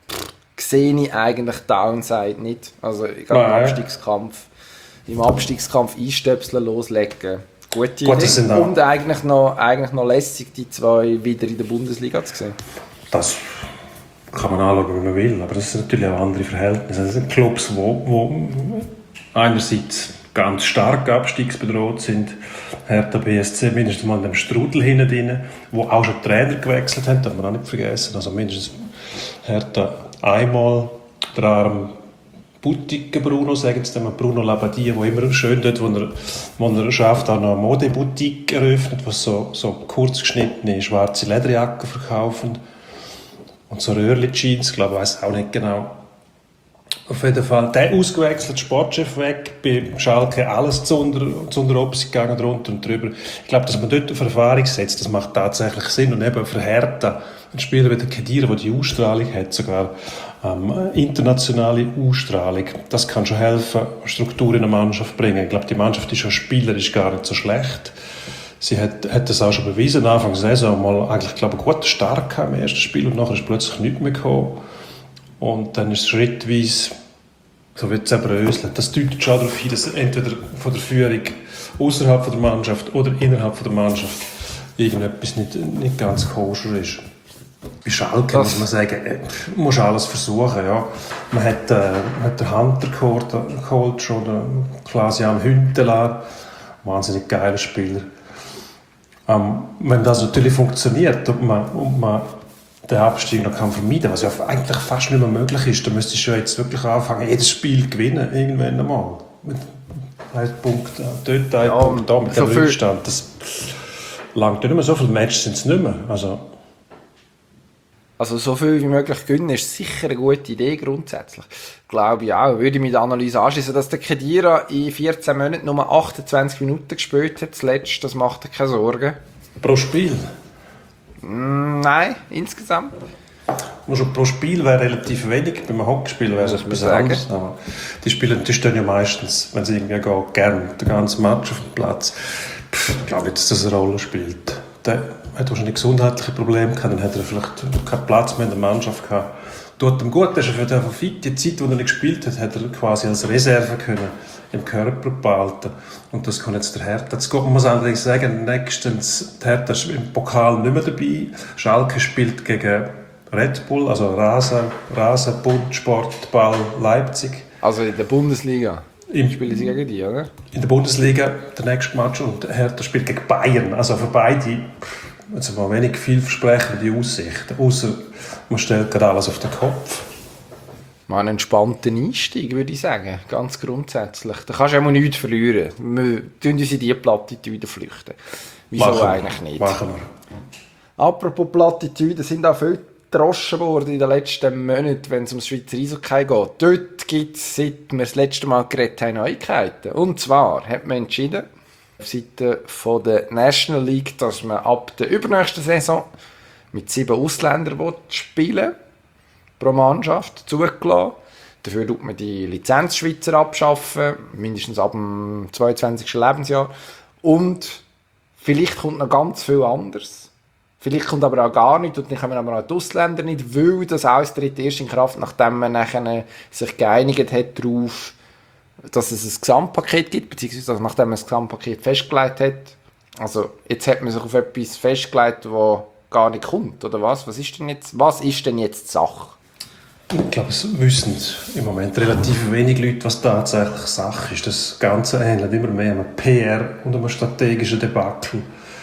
Sehe ich eigentlich Downside nicht. Also ich glaube, im Abstiegskampf im Abstiegskampf einstöpseln, loslegen. Gute Gut, Idee. Und eigentlich noch, eigentlich noch lässig, die zwei wieder in der Bundesliga zu sehen. Das kann man anschauen, wie man will, aber das sind natürlich auch andere Verhältnisse. Das sind Clubs, die wo, wo einerseits ganz stark abstiegsbedroht sind. Hertha B S C mindestens mal in dem Strudel hinten drin, wo auch schon Trainer gewechselt haben, das darf man auch nicht vergessen. Also mindestens Hertha einmal der Arm Boutique Bruno, sagen sie dem, Bruno Labbadia, der immer schön dort, wo er, wo er schafft, auch noch eine Modeboutique eröffnet, wo so, so kurz geschnittene schwarze Lederjacken verkaufen und so Röhrli-Jeans, glaube ich, weiss auch nicht genau. Auf jeden Fall, der ausgewechselt, Sportchef weg, bei Schalke alles zu unter, zu unter Obst gegangen, drunter und drüber. Ich glaube, dass man dort auf Erfahrung setzt, das macht tatsächlich Sinn. Und eben für Hertha, ein Spieler wie der Khedira, der die Ausstrahlung hat, sogar ähm, internationale Ausstrahlung, das kann schon helfen, Struktur in eine Mannschaft bringen. Ich glaube, die Mannschaft ist schon spielerisch gar nicht so schlecht. Sie hat, hat das auch schon bewiesen, Anfang der Saison mal eigentlich, glaube ich, gut stark im ersten Spiel und nachher ist plötzlich nichts mehr gekommen. Und dann ist es schrittweise, so wird es zerbröselt. Das deutet schon darauf hin, dass entweder von der Führung außerhalb der Mannschaft oder innerhalb der Mannschaft irgendetwas nicht, nicht ganz koscher ist. Bei Schalke das muss man sagen, man muss alles versuchen. Ja. Man hat, äh, man hat den Hunter geholt, geholt schon, den Klaas-Jan Hüntelar, wahnsinnig geiler Spieler. Ähm, wenn das natürlich funktioniert und man, und man den Abstieg noch kann vermeiden kann, was ja eigentlich fast nicht mehr möglich ist, dann müsstest du ja jetzt wirklich anfangen, jedes Spiel gewinnen, irgendwann einmal. Mit einem Punkt dort, ein ja, Punkt da, mit so dem Rückstand. Das langt nicht mehr, so viele Matches sind es nicht mehr. Also, also so viel wie möglich gewinnen ist sicher eine gute Idee grundsätzlich. Glaube ich auch. Würde ich mit der Analyse anschließen, dass der Khedira in vierzehn Monaten nur achtundzwanzig Minuten gespielt hat, zuletzt, das macht dir keine Sorgen. Pro Spiel? Nein, insgesamt. Schon pro Spiel wäre relativ wenig. Beim Hockeyspiel wäre es etwas anderes. Aber die Spieler, die stehen ja meistens, wenn es irgendwie geht, gerne den ganzen Match auf dem Platz. Pff, ich glaube nicht, dass das eine Rolle spielt. Der hat wahrscheinlich gesundheitliche Probleme gehabt, dann hat er vielleicht keinen Platz mehr in der Mannschaft gehabt. Tut ihm gut, dass er für den fit, die Zeit, die er nicht gespielt hat, hat er quasi als Reserve können im Körper behalten. Und das kann jetzt der Hertha. Jetzt muss man allerdings sagen, nächstens, der Hertha ist im Pokal nicht mehr dabei. Schalke spielt gegen Red Bull, also Rasen, Rasenbund, Sportball Leipzig. Also in der Bundesliga Im, spielen sie gegen die, oder? In der Bundesliga der nächste Match und der Hertha spielt gegen Bayern. Also für beide also mal wenig vielversprechende Aussichten. Außer man stellt gerade alles auf den Kopf. Mal einen entspannten Einstieg, würde ich sagen. Ganz grundsätzlich. Da kannst du auch nichts verlieren. Wir flüchten uns in diese Plattitüde flüchten. Wieso machen eigentlich nicht? Machen wir. Apropos Plattitüden, sind auch viele gedroschen worden in den letzten Monaten, wenn es um das Schweizer Eishockey geht. Dort gibt es, seit wir das letzte Mal geredet haben, Neuigkeiten. Und zwar hat man entschieden, auf Seite von der National League, dass man ab der übernächsten Saison mit sieben Ausländern spielen will, pro Mannschaft zugelassen. Dafür tut man die Lizenzschweizer abschaffen, mindestens ab dem zweiundzwanzigsten Lebensjahr. Und vielleicht kommt noch ganz viel anderes. Vielleicht kommt aber auch gar nichts und dann kommen aber auch die Ausländer nicht, weil das Austritt erst in Kraft, nachdem man nachher sich geeinigt hat darauf, dass es ein Gesamtpaket gibt, beziehungsweise nachdem man das Gesamtpaket festgelegt hat. Also jetzt hat man sich auf etwas festgelegt, das gar nicht kommt, oder was? Was ist denn jetzt, was ist denn jetzt die Sache? Ich glaube, es wissen im Moment relativ wenig Leute, was tatsächlich Sache ist. Das Ganze ähnelt immer mehr einem P R und einem strategischen Debakel. Der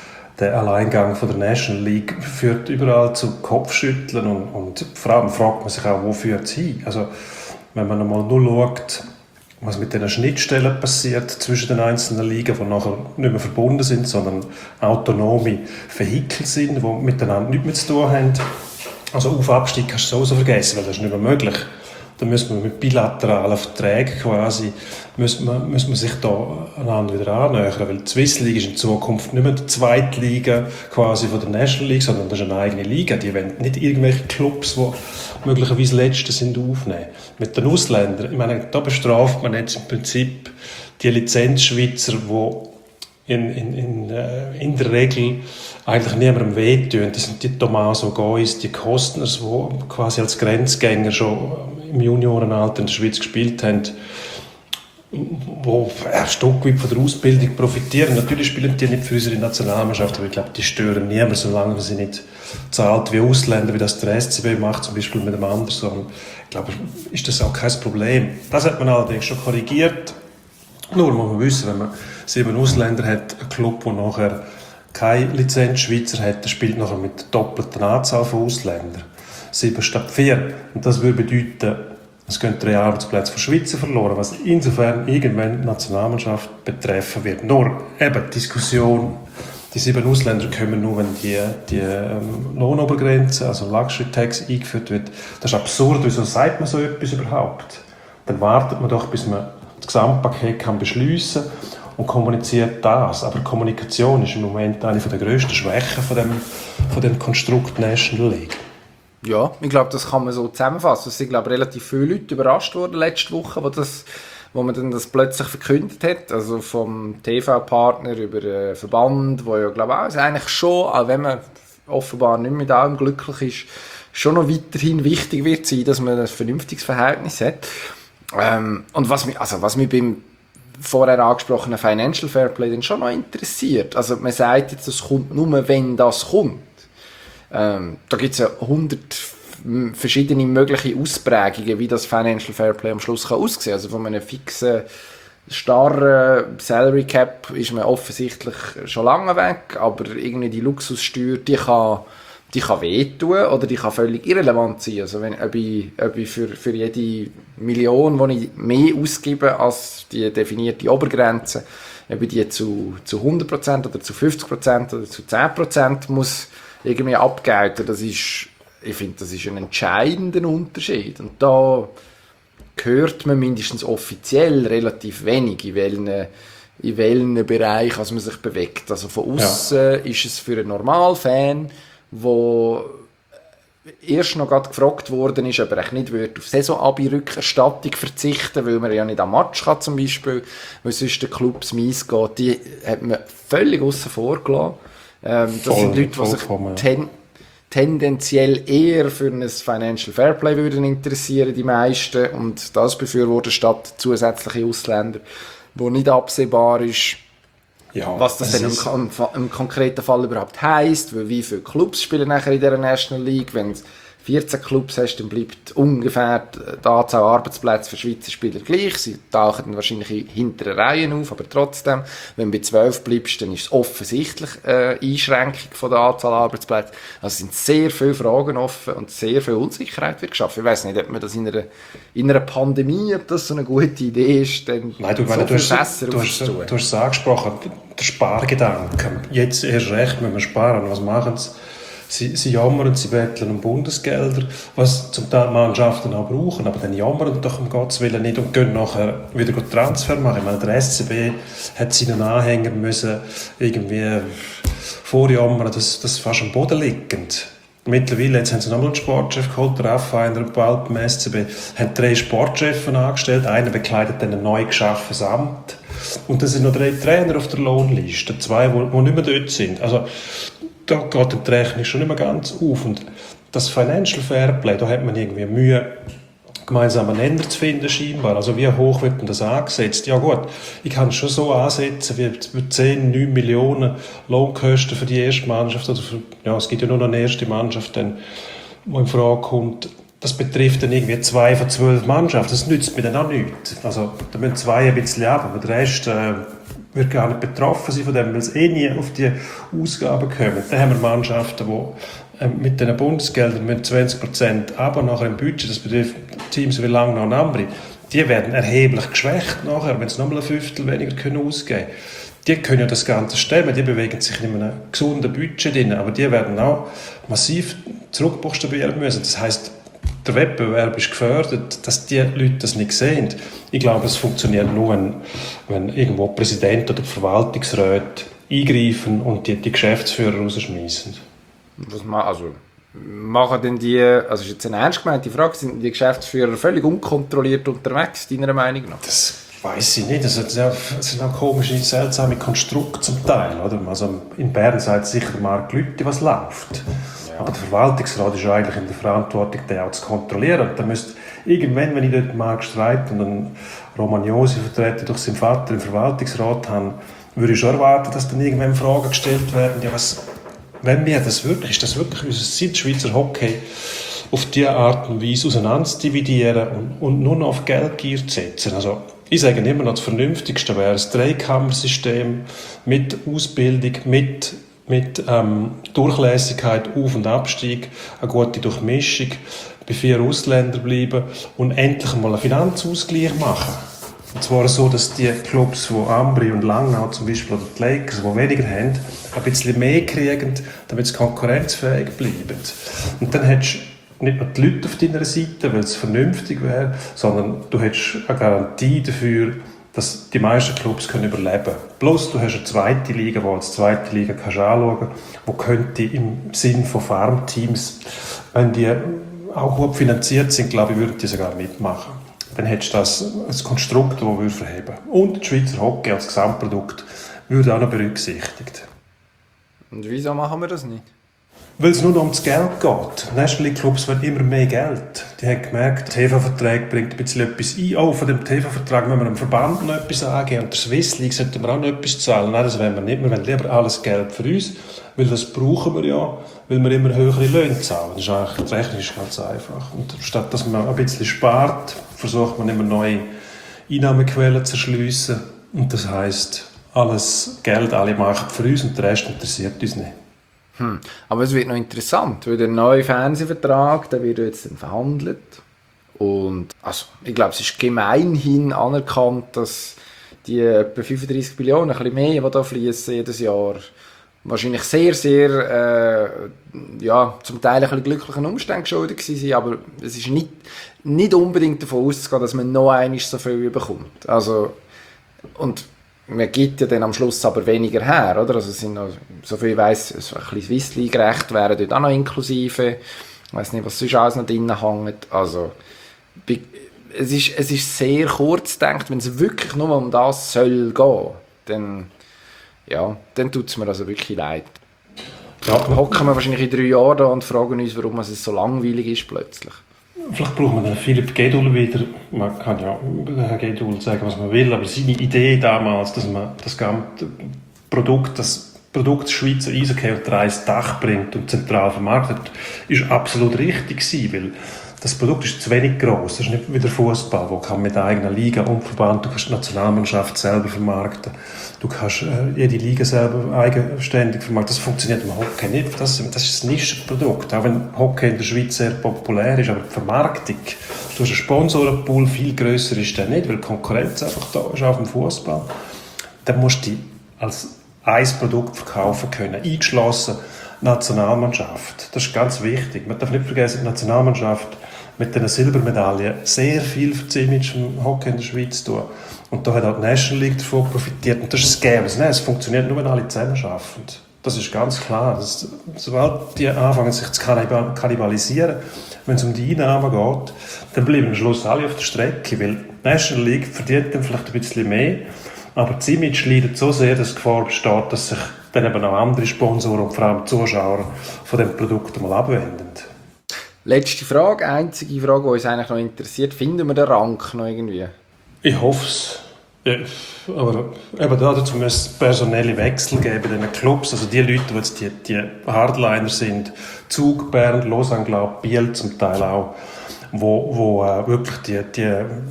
der Alleingang von der National League führt überall zu Kopfschütteln und, und vor allem fragt man sich auch, wo führt es hin? Also, wenn man einmal nur schaut, was mit den Schnittstellen passiert zwischen den einzelnen Ligen, die nachher nicht mehr verbunden sind, sondern autonome Vehikel sind, die miteinander nichts mehr zu tun haben. Also auf Abstieg kannst du sowieso vergessen, weil das ist nicht mehr möglich. Da müssen wir mit bilateralen Verträgen quasi, müssen wir, müssen wir sich da einander wieder annähern, weil die Swiss League ist in Zukunft nicht mehr die zweite Liga quasi von der National League, sondern das ist eine eigene Liga. Die wollen nicht irgendwelche Clubs, die möglicherweise Letzte sind, aufnehmen. Mit den Ausländern, ich meine, da bestraft man jetzt im Prinzip die Lizenzschweizer, die in, in, in, äh, in der Regel eigentlich niemandem wehtun. Das sind die Tommaso Gois, die Kostners, die quasi als Grenzgänger schon im Juniorenalter in der Schweiz gespielt haben, wo ein Stück weit von der Ausbildung profitieren. Natürlich spielen die nicht für unsere Nationalmannschaft, aber ich glaube, die stören niemanden, solange sie nicht zahlt wie Ausländer, wie das der S C B macht, zum Beispiel mit dem Anderson. Ich glaube, ist das auch kein Problem. Das hat man allerdings schon korrigiert. Nur muss man wissen, wenn man sieben Ausländer hat, ein Club, der nachher keine Lizenz-Schweizer hat, der spielt nachher mit der doppelten Anzahl von Ausländern. Sieben statt vier. Und das würde bedeuten, es gehen drei Arbeitsplätze von Schweizer verloren, was insofern irgendwann die Nationalmannschaft betreffen wird. Nur eben die Diskussion, die sieben Ausländer kommen nur, wenn die, die ähm, Lohnobergrenze, also Luxury Tax, eingeführt wird. Das ist absurd. Wieso sagt man so etwas überhaupt? Dann wartet man doch, bis man das Gesamtpaket kann beschliessen und kommuniziert das. Aber Kommunikation ist im Moment eine der grössten Schwächen von dem, von dem Konstrukt National League. Ja, ich glaube, das kann man so zusammenfassen. Es sind, glaube ich, relativ viele Leute überrascht worden letzte Woche, wo, das, wo man dann das plötzlich verkündet hat. Also vom T V-Partner über den Verband, wo ja, glaube ich, auch, also eigentlich schon, auch wenn man offenbar nicht mit allem glücklich ist, schon noch weiterhin wichtig wird sein, dass man ein vernünftiges Verhältnis hat. Ähm, und was mich, also was mich beim vorher angesprochenen Financial Fairplay dann schon noch interessiert, also man sagt jetzt, es kommt nur, wenn das kommt. Ähm, da gibt es ja hundert verschiedene mögliche Ausprägungen, wie das Financial Fairplay am Schluss kann aussehen. Also von einem fixen, starren Salary Cap ist man offensichtlich schon lange weg, aber irgendwie die Luxussteuer, die kann, die kann wehtun oder die kann völlig irrelevant sein. Also wenn, ob ich, ob ich für, für jede Million, die ich mehr ausgebe als die definierte Obergrenze, ob ich die zu, zu hundert Prozent oder zu fünfzig Prozent oder zu zehn Prozent muss irgendwie abgelten, das ist, ich finde, das ist ein entscheidender Unterschied. Und da hört man mindestens offiziell relativ wenig, in welchen, in welchen Bereich also man sich bewegt. Also von außen ja. ist es für einen Normalfan, wo erst noch gerade gefragt worden ist, ob er nicht auf Saison-Abi-Rückerstattung verzichten würde, weil man ja nicht am Match kann zum Beispiel, weil sonst der Clubs mies geht, die hat man völlig aussen vor gelassen. Ähm, das Voll, sind Leute, die sich ten, tendenziell eher für ein Financial Fairplay würden interessieren, die meisten, und das befürworten statt zusätzliche Ausländer, wo nicht absehbar ist, ja, was das dann im, im konkreten Fall überhaupt heisst, weil wie viele Clubs spielen nachher in der National League, wenn es vierzehn Clubs hast, dann bleibt ungefähr die Anzahl Arbeitsplätze für Schweizer Spieler gleich. Sie tauchen dann wahrscheinlich in hinteren Reihen auf, aber trotzdem, wenn du bei zwölf bleibst, dann ist es offensichtlich eine Einschränkung von der Anzahl Arbeitsplätze. Also es sind sehr viele Fragen offen und sehr viel Unsicherheit wird geschaffen. Ich weiss nicht, ob man das in einer, in einer Pandemie, ob das so eine gute Idee ist, dann Nein, du, so du, viel hast, besser du, hast, du hast es angesprochen, der Spargedanke. Jetzt erst recht, wenn wir sparen, was machen sie? Sie, sie jammern, sie betteln um Bundesgelder, was zum Teil Mannschaften auch brauchen, aber dann jammern doch um Gottes Willen nicht und gehen nachher wieder Transfer machen. Ich meine, der S C B hat seinen Anhängern müssen irgendwie vorjammern, dass das fast am Boden liegend. Mittlerweile, jetzt haben sie nochmal einen Sportchef geholt, der Raffainer bald beim S C B, haben drei Sportchefs angestellt, einer bekleidet dann ein neu geschaffenes Amt und dann sind noch drei Trainer auf der Lohnliste, zwei, die nicht mehr dort sind. Also da geht die Rechnung schon nicht mehr ganz auf. Und das Financial Fairplay, da hat man irgendwie Mühe, gemeinsamen Nenner zu finden scheinbar. Also wie hoch wird denn das angesetzt? Ja gut, ich kann es schon so ansetzen, wie zehn, neun Millionen Lohnkosten für die erste Mannschaft. Oder für, ja, es gibt ja nur noch eine erste Mannschaft, dann, die in Frage kommt. Das betrifft dann irgendwie zwei von zwölf Mannschaften. Das nützt mir dann auch nichts. Also da müssen zwei ein bisschen ab, aber der Rest... Äh, wird gar nicht betroffen sein von dem, weil es eh nie auf die Ausgaben kommen. Dann haben wir Mannschaften, die äh, mit den Bundesgeldern mit zwanzig Prozent aber nachher im Budget, das betrifft Teams wie Langnau und Ambri, die werden erheblich geschwächt nachher, wenn sie nochmal ein Fünftel weniger können ausgeben können. Die können ja das Ganze stemmen, die bewegen sich in einem gesunden Budget drin, aber die werden auch massiv zurückbuchstabieren müssen. Das heisst, der Wettbewerb ist gefördert, dass die Leute das nicht sehen. Ich glaube, es funktioniert nur, wenn, wenn irgendwo Präsident oder Verwaltungsräte eingreifen und die, die Geschäftsführer rausschmeißen. Was man, also, machen denn die, also ist jetzt eine ernst gemeinte Frage, sind die Geschäftsführer völlig unkontrolliert unterwegs, deiner Meinung nach? Das weiss ich nicht. Das sind auch komische, seltsame Konstrukte zum Teil. Oder? Also in Bern sagt sicher der Marc Lüthi, was läuft. Ja. Aber der Verwaltungsrat ist eigentlich in der Verantwortung, den auch zu kontrollieren. Und dann müsste irgendwann, wenn ich dort Marc Streit und einen Romagnosi vertreten durch seinen Vater im Verwaltungsrat habe, würde ich schon erwarten, dass dann irgendwann Fragen gestellt werden. Ja, was, wenn wir das wirklich, ist das wirklich unser Ziel, Schweizer Hockey auf diese Art und Weise auseinander zu dividieren und, und nur noch auf Geldgier zu setzen? Also, ich sage immer noch, das Vernünftigste wäre ein Dreikammersystem mit Ausbildung, mit, mit ähm, Durchlässigkeit, Auf- und Abstieg, eine gute Durchmischung, bei vier Ausländern bleiben und endlich mal einen Finanzausgleich machen. Und zwar so, dass die Clubs, wie Ambri und Langnau zum Beispiel, oder die Lakers, die weniger haben, ein bisschen mehr kriegen, damit sie konkurrenzfähig bleiben. Und dann hättest du nicht nur die Leute auf deiner Seite, weil es vernünftig wäre, sondern du hättest eine Garantie dafür, dass die meisten Clubs können überleben können. Bloß du hast eine zweite Liga, die als zweite Liga kannst anschauen, wo könnte im Sinn von Farmteams, wenn die auch gut finanziert sind, glaube ich, würden die sogar mitmachen. Dann hättest du das als Konstrukt, das wir verheben. Und die Schweizer Hockey als Gesamtprodukt würde auch noch berücksichtigt. Und wieso machen wir das nicht? Weil es nur noch ums Geld geht. National League Clubs wollen immer mehr Geld. Die haben gemerkt, der T V-Vertrag bringt ein bisschen etwas ein. Oh, von dem T V-Vertrag müssen wir dem Verband noch etwas angeben. Und der Swiss League sollten wir auch noch etwas zahlen. Nein, das wollen wir nicht. Wir wollen lieber alles Geld für uns, weil das brauchen wir ja, weil wir immer höhere Löhne zahlen. Das ist eigentlich, die Rechnung ist ganz einfach. Und statt dass man ein bisschen spart, versucht man immer neue Einnahmequellen zu erschliessen. Und das heisst, alles Geld, alle machen für uns und der Rest interessiert uns nicht. Hm. Aber es wird noch interessant, weil der neue Fernsehvertrag, der wird jetzt dann verhandelt. Und also, ich glaube, es ist gemeinhin anerkannt, dass die etwa fünfunddreissig Billionen, ein bisschen mehr, die da fließen jedes Jahr, wahrscheinlich sehr, sehr, äh, ja, zum Teil ein bisschen glücklichen Umständen geschuldet waren, aber es ist nicht, nicht unbedingt davon auszugehen, dass man noch einmal so viel bekommt. Also, und man gibt ja dann am Schluss aber weniger her, oder? Also es sind noch, so viel ich weiss, so ein bisschen Swiss League gerecht wären dort auch noch inklusive. Ich weiss nicht, was sonst alles noch drin hängt. Also, es ist, es ist sehr kurz gedacht, wenn es wirklich nur um das soll gehen, dann, ja, dann tut es mir also wirklich leid. Ja, dann hocken wir wahrscheinlich in drei Jahren da und fragen uns, warum es so langweilig ist plötzlich. Vielleicht braucht man den Philipp Gedul wieder. Man kann ja über den Herrn Gedul sagen, was man will, aber seine Idee damals, dass man das ganze Produkt, das Produkt Schweizer Eishockey unter ein Dach bringt und zentral vermarktet, ist absolut richtig gewesen, weil das Produkt ist zu wenig gross. Das ist nicht wie der Fußball, wo kann mit eigener Liga und Verband, du kannst die Nationalmannschaft selber vermarkten, du kannst äh, jede Liga selber eigenständig vermarkten. Das funktioniert im Hockey nicht. Das, das ist ein Nischenprodukt. Auch wenn Hockey in der Schweiz sehr populär ist, aber die Vermarktung, du hast einen Sponsorenpool, viel grösser ist der nicht, weil die Konkurrenz einfach da ist auf dem Fußball. Dann musst du die als ein Produkt verkaufen können, eingeschlossen Nationalmannschaft. Das ist ganz wichtig. Man darf nicht vergessen, die Nationalmannschaft mit den Silbermedaillen sehr viel für das Image im Hockey in der Schweiz tun. Und da hat auch die National League davon profitiert. Und das ist das Game. Nein, es funktioniert nur, wenn alle zusammenarbeiten. Das ist ganz klar. Das, sobald die anfangen, sich zu kannibalisieren, wenn es um die Einnahmen geht, dann bleiben am Schluss alle auf der Strecke. Weil die National League verdient dann vielleicht ein bisschen mehr, aber das Image leidet so sehr, dass die Gefahr besteht, dass sich dann eben auch andere Sponsoren und vor allem Zuschauer von dem Produkt mal abwenden. Letzte Frage, einzige Frage, die uns eigentlich noch interessiert. Finden wir den Rank noch irgendwie? Ich hoffe es. Ja, aber eben dazu muss es personelle Wechsel geben in den Clubs. Also die Leute, die jetzt die, die Hardliner sind, Zug, Bern, Lausanne, glaube Biel zum Teil auch, wo, wo äh, wirklich die, die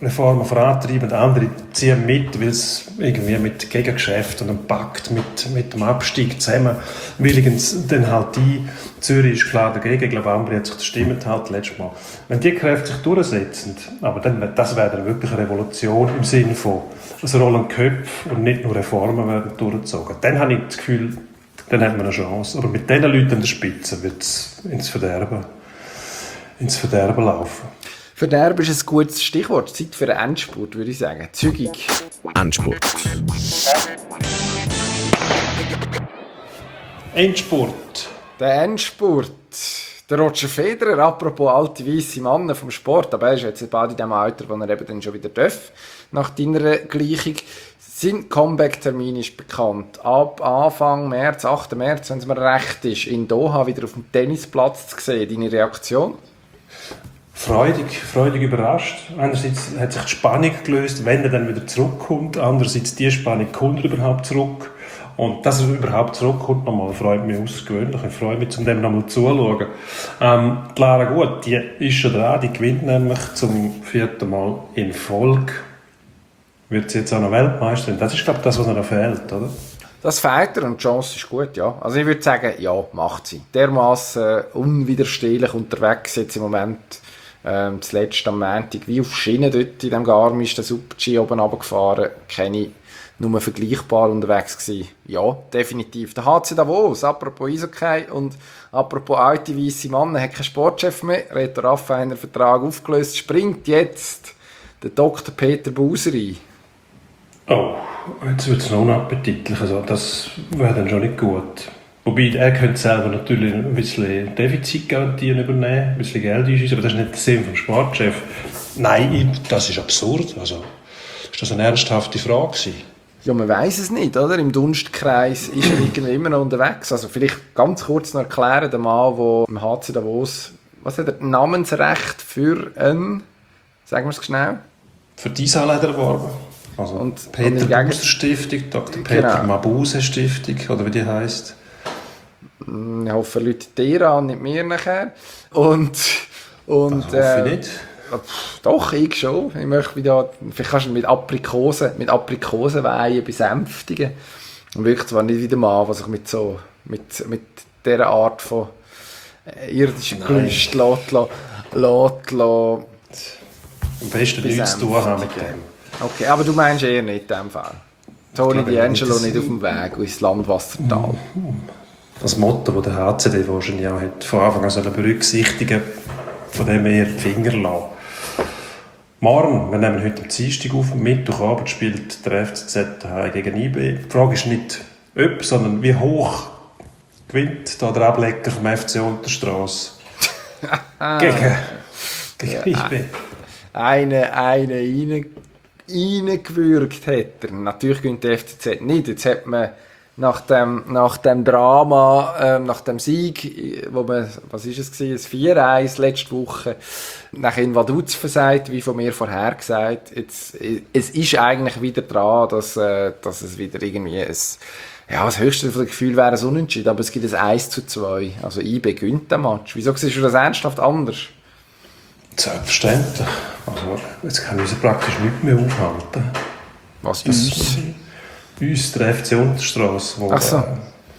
Reformen vorantreiben, andere ziehen mit, weil es irgendwie mit Gegengeschäften und einem Pakt mit, mit dem Abstieg zusammen willigen dann halt die. Zürich ist klar dagegen, ich glaube, Ambri hat sich gestimmt halt letztes Mal. Wenn die Kräfte sich durchsetzen, aber dann, das wäre dann wirklich eine Revolution im Sinne von, es rollen Köpfe und nicht nur Reformen werden durchgezogen. Dann habe ich das Gefühl, dann hat man eine Chance. Aber mit diesen Leuten an der Spitze wird es ins Verderben, ins Verderben laufen. Verderben ist ein gutes Stichwort. Zeit für einen Endspurt, würde ich sagen. Zügig. Endspurt. Endspurt. Der Endspurt. Der Roger Federer, apropos alte weisse Männer vom Sport, aber er ist jetzt bald in dem Alter, wo er eben dann schon wieder darf, nach deiner Gleichung. Sein Comeback-Termin ist bekannt. Ab Anfang März, achten März, wenn es mir recht ist, in Doha wieder auf dem Tennisplatz zu sehen. Deine Reaktion? Freudig, freudig überrascht. Einerseits hat sich die Spannung gelöst, wenn er dann wieder zurückkommt. Andererseits die Spannung, kommt er überhaupt zurück? Und dass er überhaupt zurückkommt, nochmal, freut mich außergewöhnlich. Ich freue mich, um dem nochmal zuzuschauen. Ähm, die Lara Gut, die ist schon dran, die gewinnt nämlich zum vierten Mal in Folge. Wird sie jetzt auch noch Weltmeisterin? Das ist, glaube ich, das, was noch fehlt, oder? Das fehlt er und die Chance ist gut, ja. Also ich würde sagen, ja, macht sie. Dermassen unwiderstehlich unterwegs jetzt im Moment. Ähm, zuletzt am Montag, wie auf Schienen dort in dem Garmisch, der Super-G oben runtergefahren, kenne ich nur vergleichbar unterwegs gewesen. Ja, definitiv. Der H C Davos, apropos Eishockey und apropos alte weisse Männer, hat keinen Sportchef mehr, Reto Raffa hat einen Vertrag aufgelöst, springt jetzt der Doktor Peter Buseri. Oh, jetzt wird es noch unappetitlich. Also das wäre dann schon nicht gut. Wobei, er könnte selber natürlich ein bisschen Defizitgarantien übernehmen, ein bisschen Geld einschießen, aber das ist nicht der Sinn vom Sportchef. Nein, das ist absurd. Also, ist das eine ernsthafte Frage gewesen? Ja, man weiss es nicht, oder? Im Dunstkreis ist er irgendwie immer noch unterwegs. Also vielleicht ganz kurz noch erklären, der Mann, der im H C Davos, was hat er, Namensrecht für einen, sagen wir es schnell? Für die Isal hat er erworben. Also und, Peter und Buser Stiftung, Doktor Peter genau. Mabuse Stiftung, oder wie die heisst. Ich hoffe, Leute dir an, nicht mir nachher. Und, und, das hoffe ich nicht. Äh, doch, ich schon. Ich möchte wieder, vielleicht kannst du mit Aprikosen, mit Aprikosenweihen besänftigen. Und wirklich zwar nicht wieder mal, was ich mit so, mit, mit dieser Art von irdischen Gelüsten lässt, lässt, lässt, lässt. Am besten nichts zu tun haben mit dem. Okay, aber du meinst eher nicht in diesem Fall. Tony D'Angelo nicht auf dem Weg ins Landwassertal. Das Motto, das der H C D wahrscheinlich auch hat, von Anfang an sollen berücksichtigen, von dem eher die Finger lassen. Morgen, wir nehmen heute am Dienstag auf, Mittwochabend spielt der F C Z gegen I B. Die Frage ist nicht ob, sondern wie hoch gewinnt da der Ablecker vom F C Unterstrasse gegen, gegen I B. Eine, eine rein, reingewürgt hat er. Natürlich gewinnt der F C Z nicht. Jetzt hat man nach dem, nach dem Drama, äh, nach dem Sieg, wo man, was ist es gewesen, ein vier eins letzte Woche, nach in Vaduz versagt, wie von mir vorher gesagt. Jetzt, es ist eigentlich wieder dran, dass, äh, dass es wieder irgendwie ein, ja, das höchste Gefühl wäre ein Unentschieden, aber es gibt ein eins zu zwei. Also I B gewinnt den Match. Wieso siehst du das ernsthaft anders? Selbstverständlich. Also, jetzt kann uns praktisch nichts mehr aufhalten. Was uns? Uns, der F C Unterstrasse, der so. äh,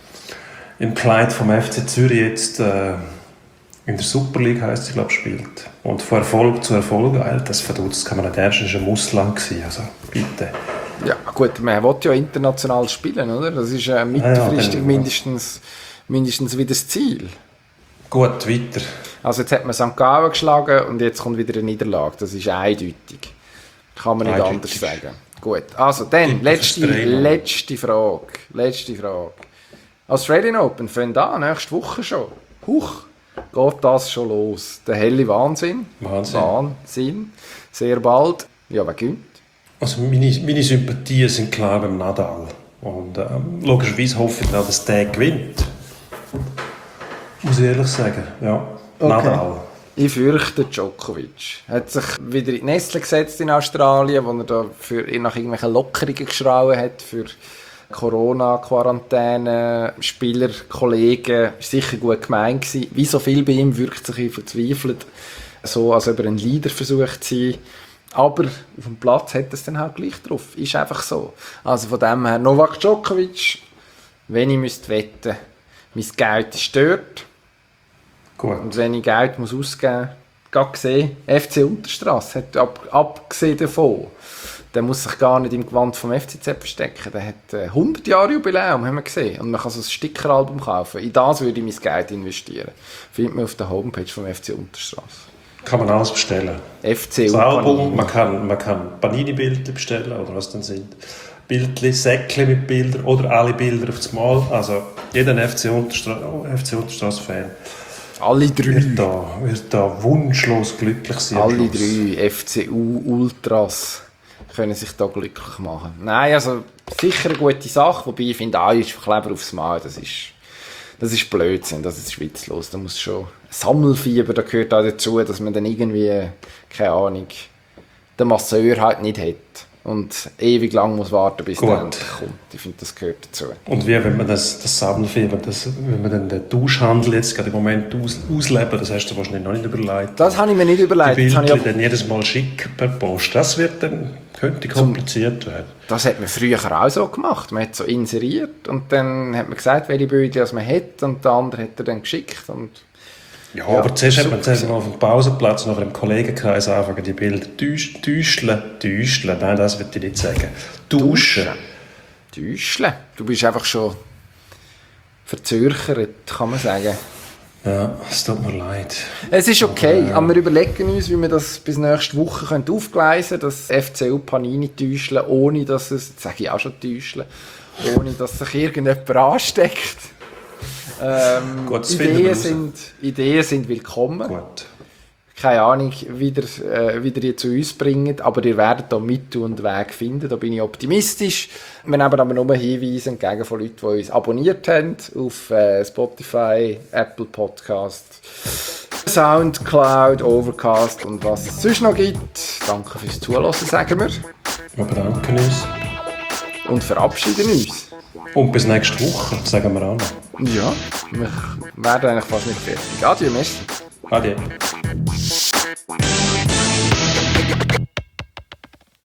im Kleid vom F C Zürich jetzt äh, in der Super League heisst, ich glaube, spielt. Und von Erfolg zu Erfolg eilt. Das verdutzt kann man nicht ernst, das war ein Ausland. Also, bitte. Ja, gut, man will ja international spielen, oder? Das ist äh, mittelfristig ja, ja, mindestens, mindestens wieder das Ziel. Gut, weiter. Also jetzt hat man Sankt Gallen geschlagen und jetzt kommt wieder eine Niederlage. Das ist eindeutig. Kann man nicht eindeutig. Anders sagen. Gut, also dann, letzte, letzte Frage. Letzte Frage. Australian Open fängt an, nächste Woche schon. Huch, geht das schon los. Der helle Wahnsinn. Wahnsinn. Wahnsinn. Sehr bald. Ja, wer gewinnt? Also meine, meine Sympathien sind klar beim Nadal. Und ähm, logischerweise hoffe ich auch, dass der gewinnt. Muss ich ehrlich sagen, ja. Okay. Nadal. Ich fürchte, Djokovic hat sich wieder in die Nestle gesetzt in Australien, wo er da für, nach irgendwelchen Lockerungen geschrauen hat für Corona-Quarantäne, Spieler, Kollegen. Ist sicher gut gemeint gewesen. Wie so viel bei ihm wirkt sich verzweifelt, so als ob er ein Leader versucht zu sein. Aber auf dem Platz hat es dann halt gleich drauf. Ist einfach so. Also von dem her, Novak Djokovic, wenn ich müsste wetten, mein Geld ist dort. Gut. Und wenn ich Geld muss ausgeben muss, gerade gesehen, F C Unterstrasse hat ab, abgesehen davon, der muss sich gar nicht im Gewand vom F C Z verstecken. Der hat äh, hundert Jahre Jubiläum, haben wir gesehen. Und man kann so ein Stickeralbum kaufen. In das würde ich mein Geld investieren. Findet man auf der Homepage vom F C Unterstrasse. Kann man alles bestellen. F C Das U Album, Panini. man kann, man kann Panini-Bilder bestellen, oder was dann sind. Bildchen, Säckchen mit Bildern oder alle Bilder auf das Mal. Also jeder F C Unterstra- F C Unterstrasse-Fan Alle drei. wird da, wird da wunschlos glücklich sein. am Alle Schluss. drei F C U-Ultras können sich da glücklich machen. Nein, also sicher eine gute Sache, wobei ich finde, ah, ist Kleber aufs Mal, das ist, das ist Blödsinn, das ist witzlos. Da muss schon Sammelfieber, da gehört auch dazu, dass man dann irgendwie, keine Ahnung, den Masseur halt nicht hat und ewig lang muss warten, bis Gut. der endlich kommt. Ich finde, das gehört dazu. Und wie, wenn man das, das Sammelfieber, das, wenn man dann den Tauschhandel jetzt gerade im Moment aus, ausleben, das hast du wahrscheinlich noch nicht überlegt. Das habe ich mir nicht überlegt. Die Das, habe ich Bildchen aber, dann jedes Mal schick per Post, das wird dann, könnte kompliziert werden. das hat man früher auch so gemacht. Man hat so inseriert und dann hat man gesagt, welche Bildchen man hat und der andere hat er dann geschickt. Und Ja, Ja, aber zuerst hat man super zuerst mal auf dem Pausenplatz nach einem Kollegenkreis anfangen, die Bilder täusch- täuscheln, täuscheln, nein, das würde ich nicht sagen. Tauschen. Täuscheln. Du bist einfach schon verzögert, kann man sagen. Ja, es tut mir leid. Es ist okay, aber wir überlegen uns, wie wir das bis nächste Woche können aufgleisen können, das F C U Panini täuscheln, ohne dass es, jetzt sage ich auch schon täuscheln, ohne dass sich irgendjemand ansteckt. Ähm, Gut, das finden wir Ideen, raus. sind, Ideen sind willkommen. Gut. Keine Ahnung, wie ihr, äh, wie ihr die zu uns bringt, aber ihr werdet da Mittel und Weg finden, da bin ich optimistisch. Wir nehmen aber nur Hinweise entgegen von Leuten, die uns abonniert haben auf äh, Spotify, Apple Podcast, Soundcloud, Overcast und was es sonst noch gibt. Danke fürs Zuhören, sagen wir. Wir bedanken uns. Und verabschieden uns. Und bis nächste Woche, sagen wir auch noch. Ja, wir werden eigentlich fast nicht fertig. Adieu, merci. Ade.